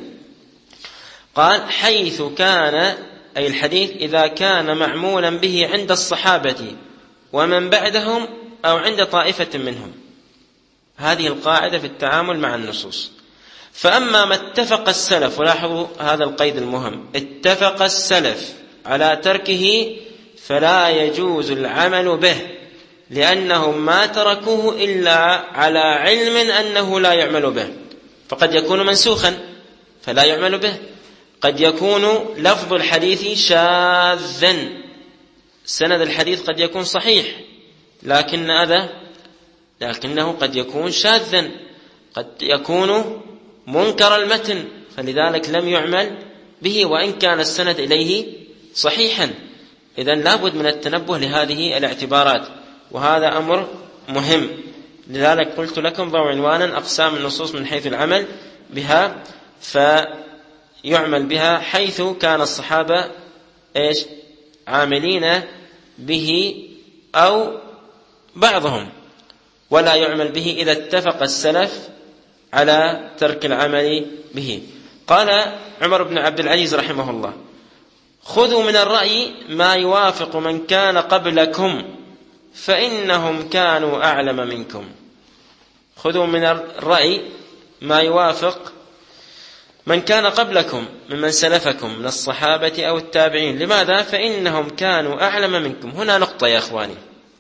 قال: حيث كان، أي الحديث إذا كان معمولا به عند الصحابة ومن بعدهم أو عند طائفة منهم. هذه القاعدة في التعامل مع النصوص. فأما ما اتفق السلف، ولاحظوا هذا القيد المهم: اتفق السلف على تركه فلا يجوز العمل به، لأنهم ما تركوه إلا على علم أنه لا يعمل به. فقد يكون منسوخا فلا يعمل به، قد يكون لفظ الحديث شاذا، سند الحديث قد يكون صحيح لكن هذا لكنه قد يكون شاذا، قد يكون منكر المتن فلذلك لم يعمل به وإن كان السند إليه صحيحا. إذن لابد من التنبه لهذه الاعتبارات، وهذا أمر مهم. لذلك قلت لكم ضعوا عنوانا: أقسام النصوص من حيث العمل بها، فيعمل بها حيث كان الصحابة إيش عاملين به أو بعضهم، ولا يعمل به إذا اتفق السلف على ترك العمل به. قال عمر بن عبد العزيز رحمه الله: خذوا من الرأي ما يوافق من كان قبلكم فإنهم كانوا أعلم منكم. خذوا من الرأي ما يوافق من كان قبلكم ممن سلفكم من الصحابة أو التابعين. لماذا؟ فإنهم كانوا أعلم منكم. هنا نقطة يا أخواني: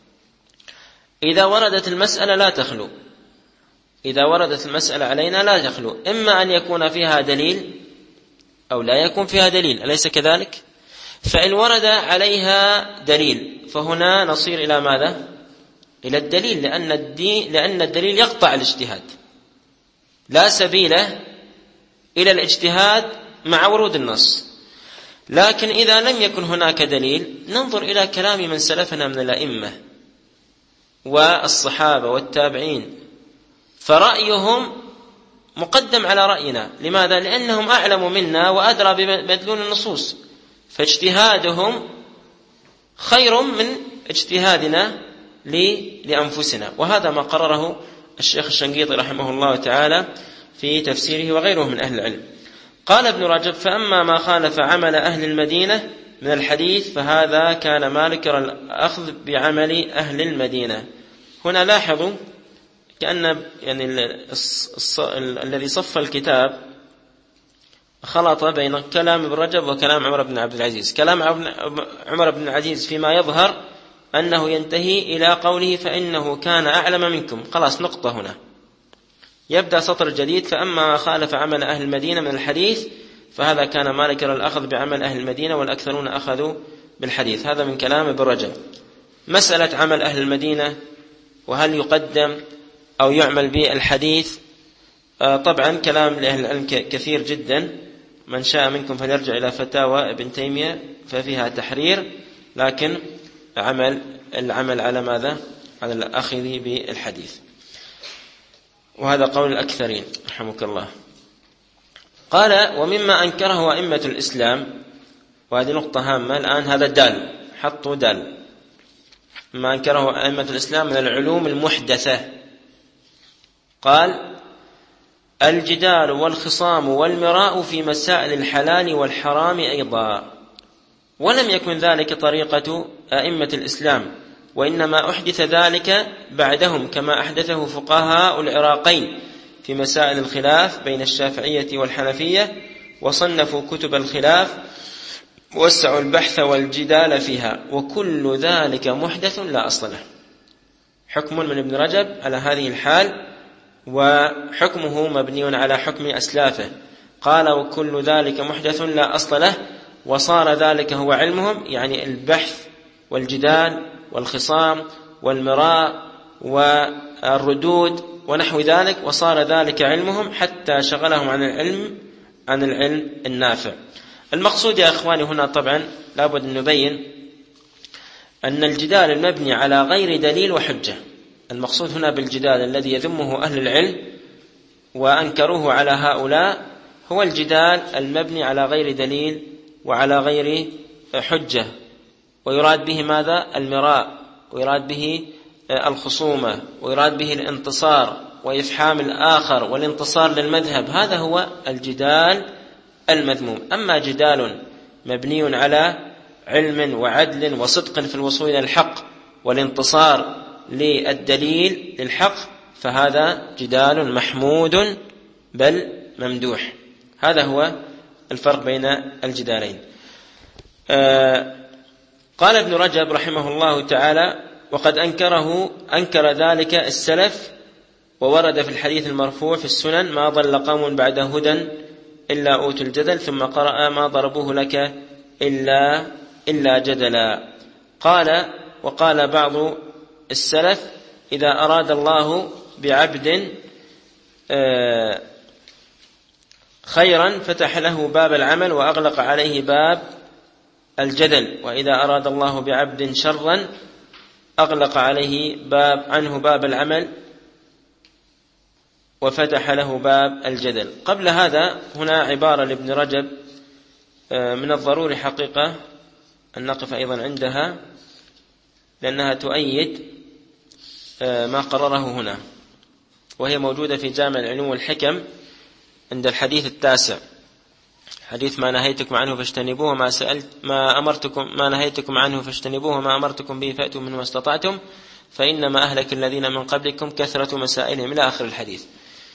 إذا وردت المسألة لا تخلو، إذا وردت المسألة علينا لا تخلو، إما أن يكون فيها دليل أو لا يكون فيها دليل، أليس كذلك؟ فإن ورد عليها دليل فهنا نصير إلى ماذا؟ إلى الدليل، لأن الدين لأن الدليل يقطع الاجتهاد، لا سبيل إلى الاجتهاد مع ورود النص. لكن إذا لم يكن هناك دليل ننظر إلى كلام من سلفنا من الأئمة والصحابة والتابعين، فرأيهم مقدم على رأينا. لماذا؟ لأنهم أعلم منا وأدرى بمدلول النصوص، فاجتهادهم خير من اجتهادنا لأنفسنا. وهذا ما قرره الشيخ الشنقيطي رحمه الله تعالى في تفسيره وغيره من أهل العلم. قال ابن رجب: فأما ما خالف عمل أهل المدينة من الحديث فهذا كان مالك الأخذ بعمل أهل المدينة. هنا لاحظوا كأن يعني الص... الص... الذي صف الكتاب خلط بين كلام ابن رجب وكلام عمر بن عبد العزيز. كلام عمر بن العزيز فيما يظهر أنه ينتهي إلى قوله: فإنه كان أعلم منكم. خلاص، نقطة هنا. يبدأ سطر جديد: فأما ما خالف عمل أهل المدينة من الحديث فهذا كان مالك الأخذ بعمل أهل المدينة والأكثرون أخذوا بالحديث. هذا من كلام ابن رجب. مسألة عمل أهل المدينة وهل يقدم أو يعمل بالحديث، طبعا كلام لأهل العلم كثير جدا، من شاء منكم فليرجع إلى فتاوى ابن تيمية ففيها تحرير، لكن عمل العمل على ماذا؟ على الأخذ بالحديث، وهذا قول الأكثرين رحمك الله. قال: ومما أنكره أئمة الإسلام، وهذه نقطة هامة الآن، هذا دال، حطوا دال، ما أنكره أئمة الإسلام من العلوم المحدثة. قال: الجدال والخصام والمراء في مسائل الحلال والحرام أيضا، ولم يكن ذلك طريقة أئمة الإسلام، وإنما أحدث ذلك بعدهم كما أحدثه فقهاء العراقين في مسائل الخلاف بين الشافعية والحنفية، وصنفوا كتب الخلاف وسعوا البحث والجدال فيها، وكل ذلك محدث لا أصل له. حكم من ابن رجب على هذه الحال، وحكمه مبني على حكم أسلافه. قال: وكل ذلك محدث لا أصل له، وصار ذلك هو علمهم، يعني البحث والجدال والخصام والمراء والردود ونحو ذلك، وصار ذلك علمهم حتى شغلهم عن العلم عن العلم النافع. المقصود يا أخواني هنا طبعا لابد أن نبين أن الجدال المبني على غير دليل وحجة، المقصود هنا بالجدال الذي يذمه أهل العلم وأنكروه على هؤلاء هو الجدال المبني على غير دليل وعلى غير حجة، ويراد به ماذا؟ المراء، ويراد به الخصومة، ويراد به الانتصار وإفحام الآخر والانتصار للمذهب. هذا هو الجدال المذموم. أما جدال مبني على علم وعدل وصدق في الوصول إلى الحق والانتصار للدليل للحق فهذا جدال محمود بل ممدوح. هذا هو الفرق بين الجدالين. آه قال ابن رجب رحمه الله تعالى: وقد أنكره أنكر ذلك السلف، وورد في الحديث المرفوع في السنن: ما ضل قوم بعد هدى إلا أوتوا الجدل، ثم قرأ: ما ضربوه لك إلا إلا جدلا. قال: وقال بعض السلف: إذا أراد الله بعبد خيرا فتح له باب العمل وأغلق عليه باب الجدل، وإذا أراد الله بعبد شرا أغلق عليه باب عنه باب العمل وفتح له باب الجدل. قبل هذا هنا عبارة لابن رجب من الضروري حقيقة أن نقف أيضا عندها، لأنها تؤيد ما قرره هنا، وهي موجودة في جامع العلوم والحكم عند الحديث التاسع، حديث: ما نهيتكم عنه فاجتنبوه، وما سألت ما أمرتكم ما نهيتكم عنه فاجتنبوه، وما أمرتكم به فأتوا منه ما استطعتم، فإنما أهلك الذين من قبلكم كثرة مسائلهم، إلى آخر الحديث.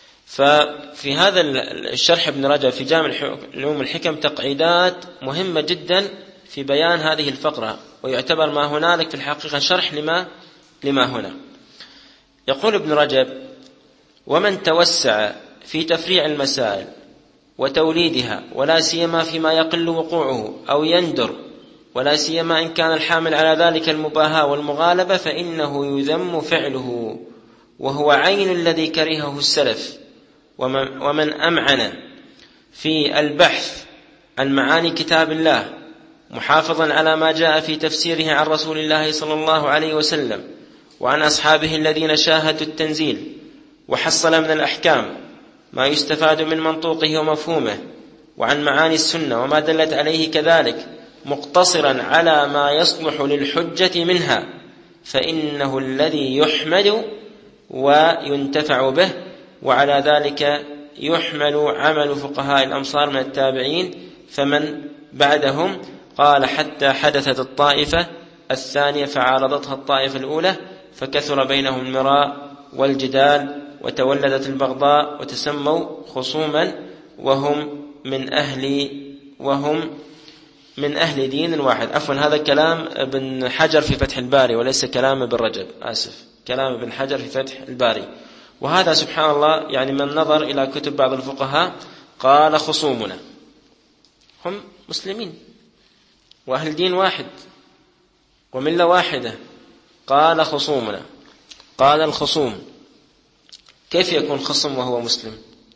ففي هذا الشرح ابن رجب في جامع العلوم والحكم تقعيدات مهمة جدا في بيان هذه الفقرة، ويعتبر ما هنالك في الحقيقة شرح لما لما هنا. يقول ابن رجب: ومن توسع في تفريع المسائل وتوليدها، ولا سيما فيما يقل وقوعه أو يندر، ولا سيما إن كان الحامل على ذلك المباهاة والمغالبة، فإنه يذم فعله، وهو عين الذي كرهه السلف. ومن أمعن في البحث عن معاني كتاب الله محافظا على ما جاء في تفسيره عن رسول الله صلى الله عليه وسلم وعن أصحابه الذين شاهدوا التنزيل، وحصل من الأحكام ما يستفاد من منطوقه ومفهومه، وعن معاني السنة وما دلت عليه كذلك، مقتصرا على ما يصلح للحجة منها، فإنه الذي يحمد وينتفع به، وعلى ذلك يحمل عمل فقهاء الأمصار من التابعين فمن بعدهم. قال: حتى حدثت الطائفة الثانية فعارضتها الطائفة الأولى، فكثر بينهم المراء والجدال، وتولدت البغضاء، وتسموا خصوما، وهم من أهل وهم من أهل دين واحد. عفوا، هذا كلام ابن حجر في فتح الباري وليس كلام ابن رجب، آسف، كلام ابن حجر في فتح الباري. وهذا سبحان الله يعني من نظر إلى كتب بعض الفقهاء قال: خصومنا هم مسلمين وأهل دين واحد وملة واحدة، قال: خصومنا. قال: الخصوم كيف يكون خصم وهو مسلم؟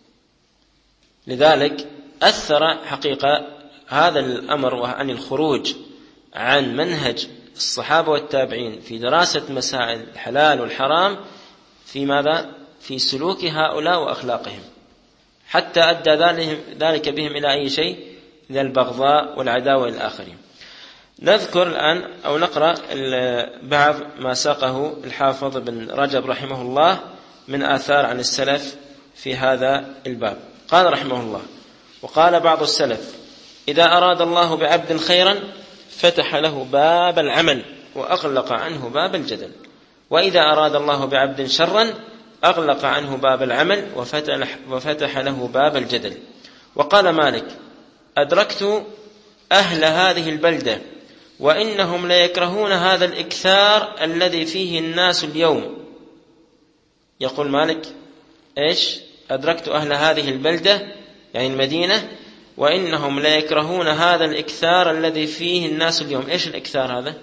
لذلك أثر حقيقة هذا الأمر عن الخروج عن منهج الصحابة والتابعين في دراسة مسائل الحلال والحرام في ماذا؟ في سلوك هؤلاء وأخلاقهم، حتى أدى ذلك بهم إلى أي شيء؟ إلى البغضاء والعداوة للآخرين. نذكر الآن أو نقرأ بعض ما ساقه الحافظ بن رجب رحمه الله من آثار عن السلف في هذا الباب. قال رحمه الله: وقال بعض السلف: إذا أراد الله بعبد خيرا فتح له باب العمل وأغلق عنه باب الجدل، وإذا أراد الله بعبد شرا أغلق عنه باب العمل وفتح, وفتح له باب الجدل. وقال مالك: أدركت أهل هذه البلدة وإنهم ليكرهون هذا الإكثار الذي فيه الناس اليوم. يقول مالك: إيش؟ أدركت أهل هذه البلدة يعني المدينة وإنهم ليكرهون هذا الإكثار الذي فيه الناس اليوم. إيش الإكثار هذا؟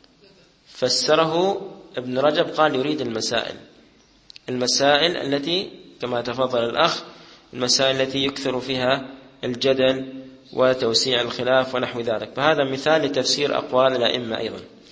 فسره ابن رجب قال: يريد المسائل المسائل التي كما تفضل الأخ، المسائل التي يكثر فيها الجدل وتوسيع الخلاف ونحو ذلك. فهذا مثال لتفسير أقوال الأئمة أيضا.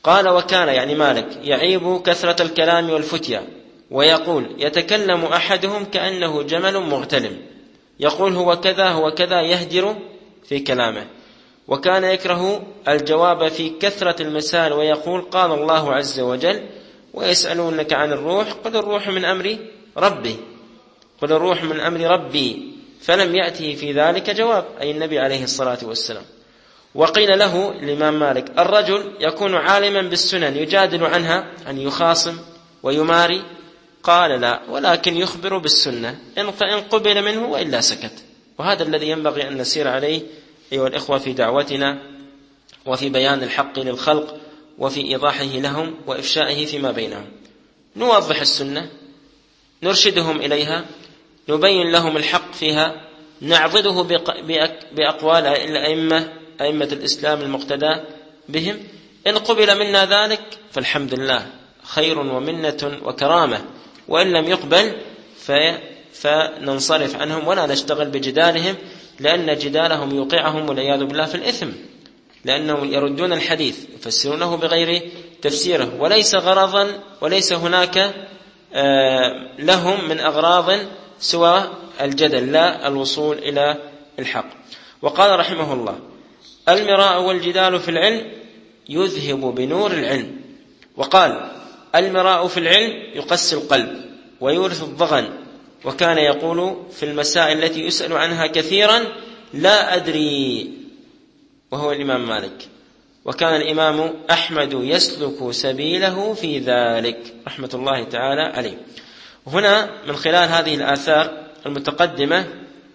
قال وكان يعني مالك يعيب كثرة الكلام والفتيا، ويقول يتكلم أحدهم كأنه جمل مغتلم، يقول هو كذا هو كذا، يهجر في كلامه. وكان يكره الجواب في كثرة المسائل، ويقول قال الله عز وجل ويسألونك عن الروح قل الروح من أمر ربي قل الروح من أمر ربي فلم يأته في ذلك جواب، أي النبي عليه الصلاة والسلام. وقيل له الإمام مالك الرجل يكون عالما بالسنن يجادل عنها، أن يخاصم ويماري، قال لا، ولكن يخبر بالسنة إن قبل منه وإلا سكت. وهذا الذي ينبغي أن نسير عليه أيها الإخوة في دعوتنا وفي بيان الحق للخلق وفي إيضاحه لهم وإفشائه فيما بينهم. نوضح السنة، نرشدهم إليها، نبين لهم الحق فيها، نعضده بأقوال الأئمة أئمة الإسلام المقتدى بهم. إن قبل منا ذلك فالحمد لله، خير ومنة وكرامة، وإن لم يقبل فننصرف عنهم ولا نشتغل بجدالهم، لأن جدالهم يوقعهم والعياذ بالله في الإثم، لأنهم يردون الحديث يفسرونه بغير تفسيره، وليس غرضا وليس هناك لهم من أغراض سوى الجدل لا الوصول إلى الحق. وقال رحمه الله المراء والجدال في العلم يذهب بنور العلم. وقال المراء في العلم يقسي القلب ويورث الضغن. وكان يقول في المسائل التي يسأل عنها كثيرا لا أدري، وهو الإمام مالك. وكان الإمام أحمد يسلك سبيله في ذلك رحمة الله تعالى عليه. وهنا من خلال هذه الآثار المتقدمة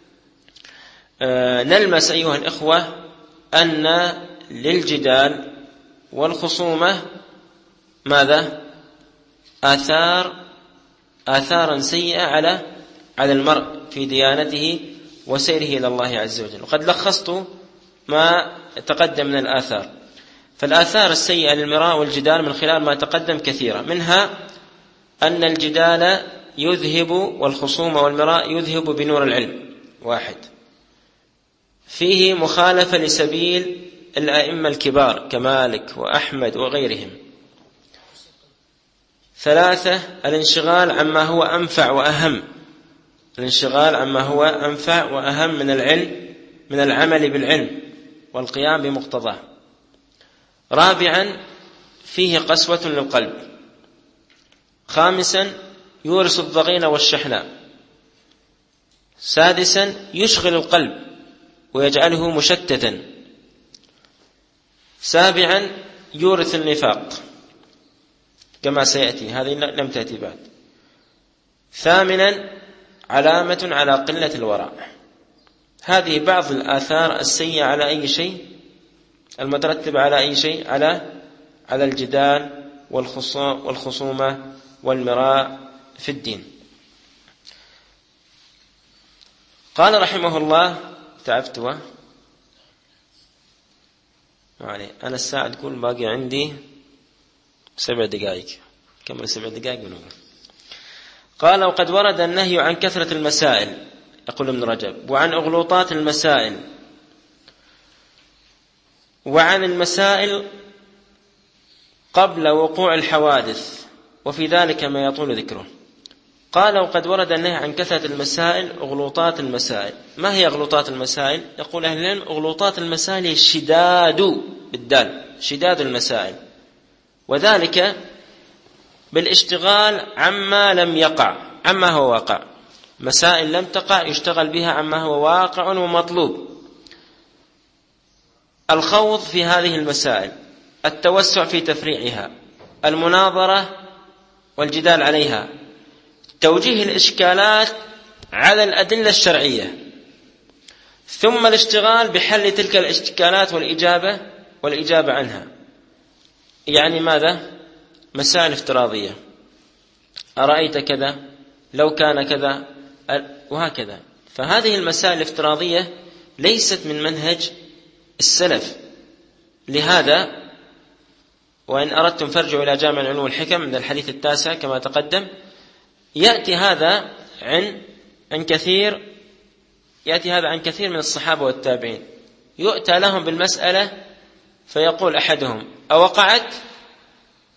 نلمس أيها الإخوة أن للجدال والخصومة ماذا؟ آثار آثارا سيئة على على المرء في ديانته وسيره إلى الله عز وجل. وقد لخصت ما تقدم من الآثار. فالآثار السيئة للمراء والجدال من خلال ما تقدم كثيرة، منها أن الجدال يذهب والخصوم والمراء يذهب بنور العلم. واحد، فيه مخالفة لسبيل الأئمة الكبار كمالك وأحمد وغيرهم. ثلاثة، الانشغال عما هو أنفع وأهم الانشغال عما هو أنفع وأهم من العلم من العمل بالعلم والقيام بمقتضاه. رابعا، فيه قسوة للقلب. خامسا، يورث الضغين والشحناء. سادسا، يشغل القلب ويجعله مشتتا. سابعا، يورث النفاق كما سيأتي، هذه لم تأتي بعد. ثامنا، علامة على قلة الورع. هذه بعض الآثار السيئة على أي شيء، المترتبة على أي شيء، على على الجدال والخصومة والمراء في الدين. قال رحمه الله تعبت و يعني أنا الساعة تقول باقي عندي سبع دقائق، كمل سبع دقائق من أول. قال وقد ورد النهي عن كثرة المسائل، يقول ابن رجب، وعن أغلوطات المسائل، وعن المسائل قبل وقوع الحوادث، وفي ذلك ما يطول ذكره. قال وقد ورد النهي عن كثرة المسائل، أغلوطات المسائل. ما هي أغلوطات المسائل؟ يقول أهل العلم أغلوطات المسائل الشداد بالدال، شداد المسائل، وذلك بالاشتغال عما لم يقع عما هو واقع. مسائل لم تقع يشتغل بها عما هو واقع ومطلوب. الخوض في هذه المسائل، التوسع في تفريعها، المناظرة والجدال عليها، توجيه الإشكالات على الأدلة الشرعية، ثم الاشتغال بحل تلك الإشكالات والإجابة والإجابة عنها. يعني ماذا؟ مسائل افتراضية، أرأيت كذا، لو كان كذا، وهكذا. فهذه المسائل الافتراضية ليست من منهج السلف. لهذا وإن أردتم فارجعوا إلى جامع العلوم والحكم من الحديث التاسع كما تقدم، يأتي هذا عن عن كثير يأتي هذا عن كثير من الصحابة والتابعين. يؤتى لهم بالمسألة فيقول أحدهم أوقعت؟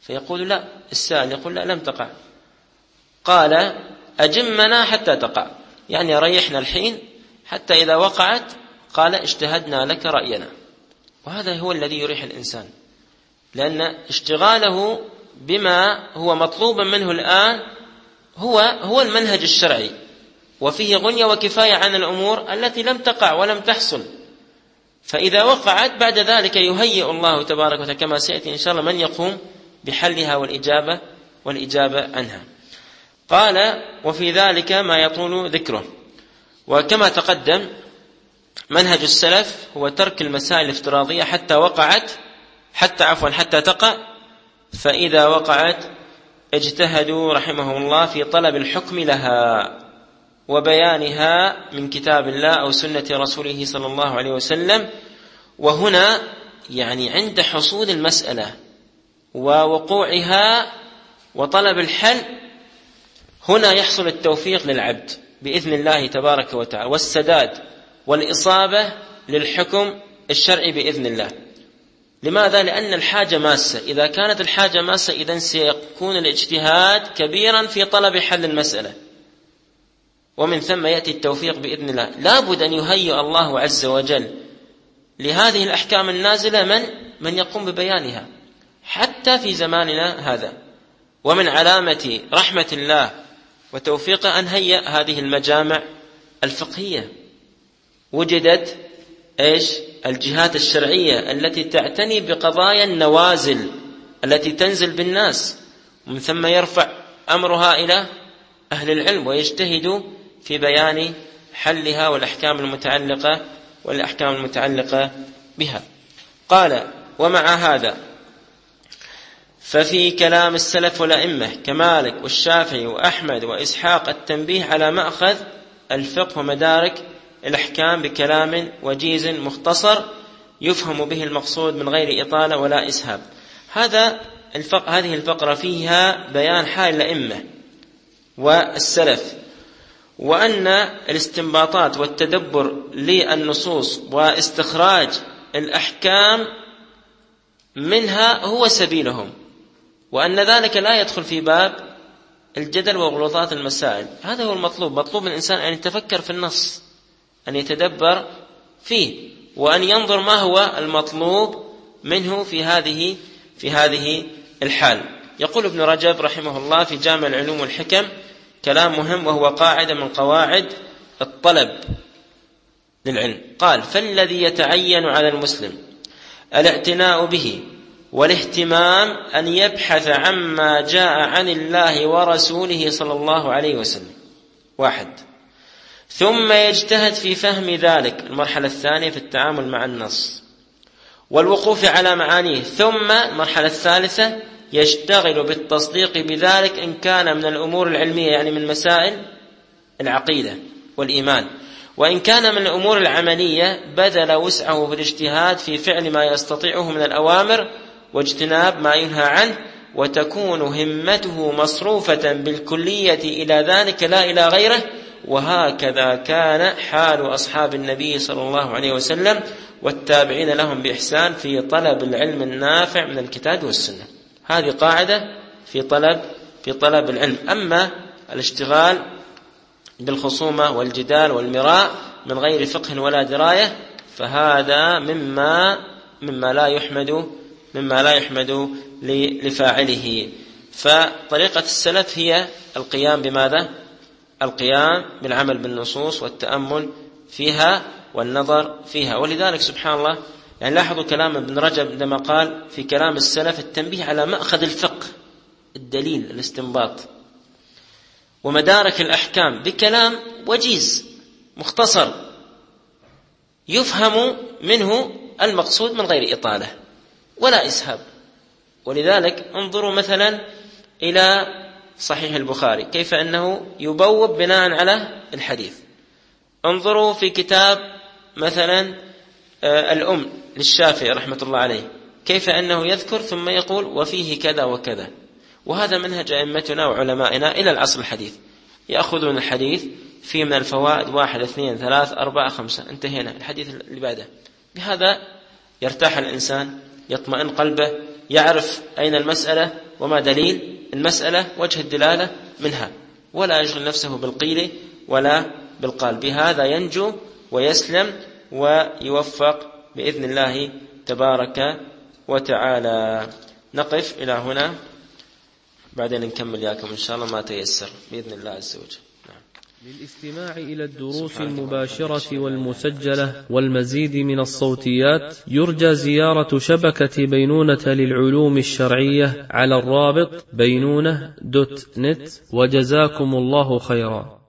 فيقول لا، السائل يقول لا لم تقع. قال أجمنا حتى تقع، يعني ريحنا الحين حتى إذا وقعت قال اجتهدنا لك رأينا. وهذا هو الذي يريح الإنسان، لأن اشتغاله بما هو مطلوب منه الآن هو هو المنهج الشرعي، وفيه غنية وكفاية عن الأمور التي لم تقع ولم تحصل. فإذا وقعت بعد ذلك يهيئ الله تبارك وتعالى كما سيأتي إن شاء الله من يقوم بحلها والإجابة والإجابة عنها. قال وفي ذلك ما يطول ذكره. وكما تقدم منهج السلف هو ترك المسائل الافتراضية حتى وقعت حتى عفوا حتى تقع، فإذا وقعت اجتهدوا رحمهم الله في طلب الحكم لها وبيانها من كتاب الله أو سنة رسوله صلى الله عليه وسلم. وهنا يعني عند حصول المسألة ووقوعها وطلب الحل هنا يحصل التوفيق للعبد بإذن الله تبارك وتعالى، والسداد والإصابة للحكم الشرعي بإذن الله. لماذا؟ لأن الحاجة ماسة، إذا كانت الحاجة ماسة إذن سيكون الاجتهاد كبيرا في طلب حل المسألة، ومن ثم يأتي التوفيق بإذن الله. لا بد أن يهيئ الله عز وجل لهذه الأحكام النازلة من من يقوم ببيانها حتى في زماننا هذا. ومن علامة رحمة الله وتوفيقه أن هيئ هذه المجامع الفقهية، وجدت إيش الجهات الشرعية التي تعتني بقضايا النوازل التي تنزل بالناس، ومن ثم يرفع أمرها إلى أهل العلم ويجتهدوا في بيان حلها والأحكام المتعلقة والأحكام المتعلقة بها. قال ومع هذا ففي كلام السلف والأئمة كمالك والشافعي وأحمد وإسحاق التنبيه على مأخذ الفقه ومدارك الأحكام بكلام وجيز مختصر يفهم به المقصود من غير إطالة ولا إسهاب. هذا الفق... هذه الفقرة فيها بيان حال الأئمة والسلف، وأن الاستنباطات والتدبر للنصوص واستخراج الأحكام منها هو سبيلهم، وأن ذلك لا يدخل في باب الجدل وغلوطات المسائل. هذا هو المطلوب. مطلوب من الإنسان أن يتفكر في النص، أن يتدبر فيه، وأن ينظر ما هو المطلوب منه في هذه في هذه الحال. يقول ابن رجب رحمه الله في جامع العلوم والحكم كلام مهم، وهو قاعدة من قواعد الطلب للعلم. قال فالذي يتعين على المسلم الاعتناء به والاهتمام أن يبحث عما جاء عن الله ورسوله صلى الله عليه وسلم، واحد، ثم يجتهد في فهم ذلك، المرحلة الثانية في التعامل مع النص والوقوف على معانيه، ثم المرحلة الثالثة يشتغل بالتصديق بذلك إن كان من الأمور العلمية يعني من مسائل العقيدة والإيمان، وإن كان من الأمور العملية بذل وسعه في الاجتهاد في فعل ما يستطيعه من الأوامر واجتناب ما ينهى عنه، وتكون همته مصروفة بالكلية إلى ذلك لا إلى غيره. وهكذا كان حال أصحاب النبي صلى الله عليه وسلم والتابعين لهم بإحسان في طلب العلم النافع من الكتاب والسنة. هذه قاعدة في طلب في طلب العلم. أما الاشتغال بالخصومة والجدال والمراء من غير فقه ولا دراية فهذا مما مما لا يحمد مما لا يحمد لفاعله. فطريقة السلف هي القيام بماذا؟ القيام بالعمل بالنصوص والتأمل فيها والنظر فيها. ولذلك سبحان الله يعني لاحظوا كلام ابن رجب عندما قال في كلام السلف التنبيه على مأخذ الفقه، الدليل، الاستنباط ومدارك الأحكام بكلام وجيز مختصر يفهم منه المقصود من غير إطالة ولا إسهاب. ولذلك انظروا مثلا إلى صحيح البخاري كيف أنه يبوب بناء على الحديث. انظروا في كتاب مثلا الأم للشافعي رحمة الله عليه كيف أنه يذكر ثم يقول وفيه كذا وكذا. وهذا منهج أئمتنا وعلمائنا إلى العصر الحديث، يأخذون الحديث فيه من الفوائد واحد اثنين ثلاث أربعة خمسة، انتهينا الحديث اللي بعده. بهذا يرتاح الإنسان، يطمئن قلبه، يعرف أين المسألة وما دليل المسألة، وجه الدلالة منها، ولا يشغل نفسه بالقيل ولا بالقال. بهذا ينجو ويسلم ويوفق بإذن الله تبارك وتعالى. نقف إلى هنا، بعدين نكمل ياكم إن شاء الله ما تيسر بإذن الله عز وجل. للاستماع إلى الدروس المباشرة والمسجلة والمزيد من الصوتيات يرجى زيارة شبكة بينونة للعلوم الشرعية على الرابط بينونة دوت نت، وجزاكم الله خيرا.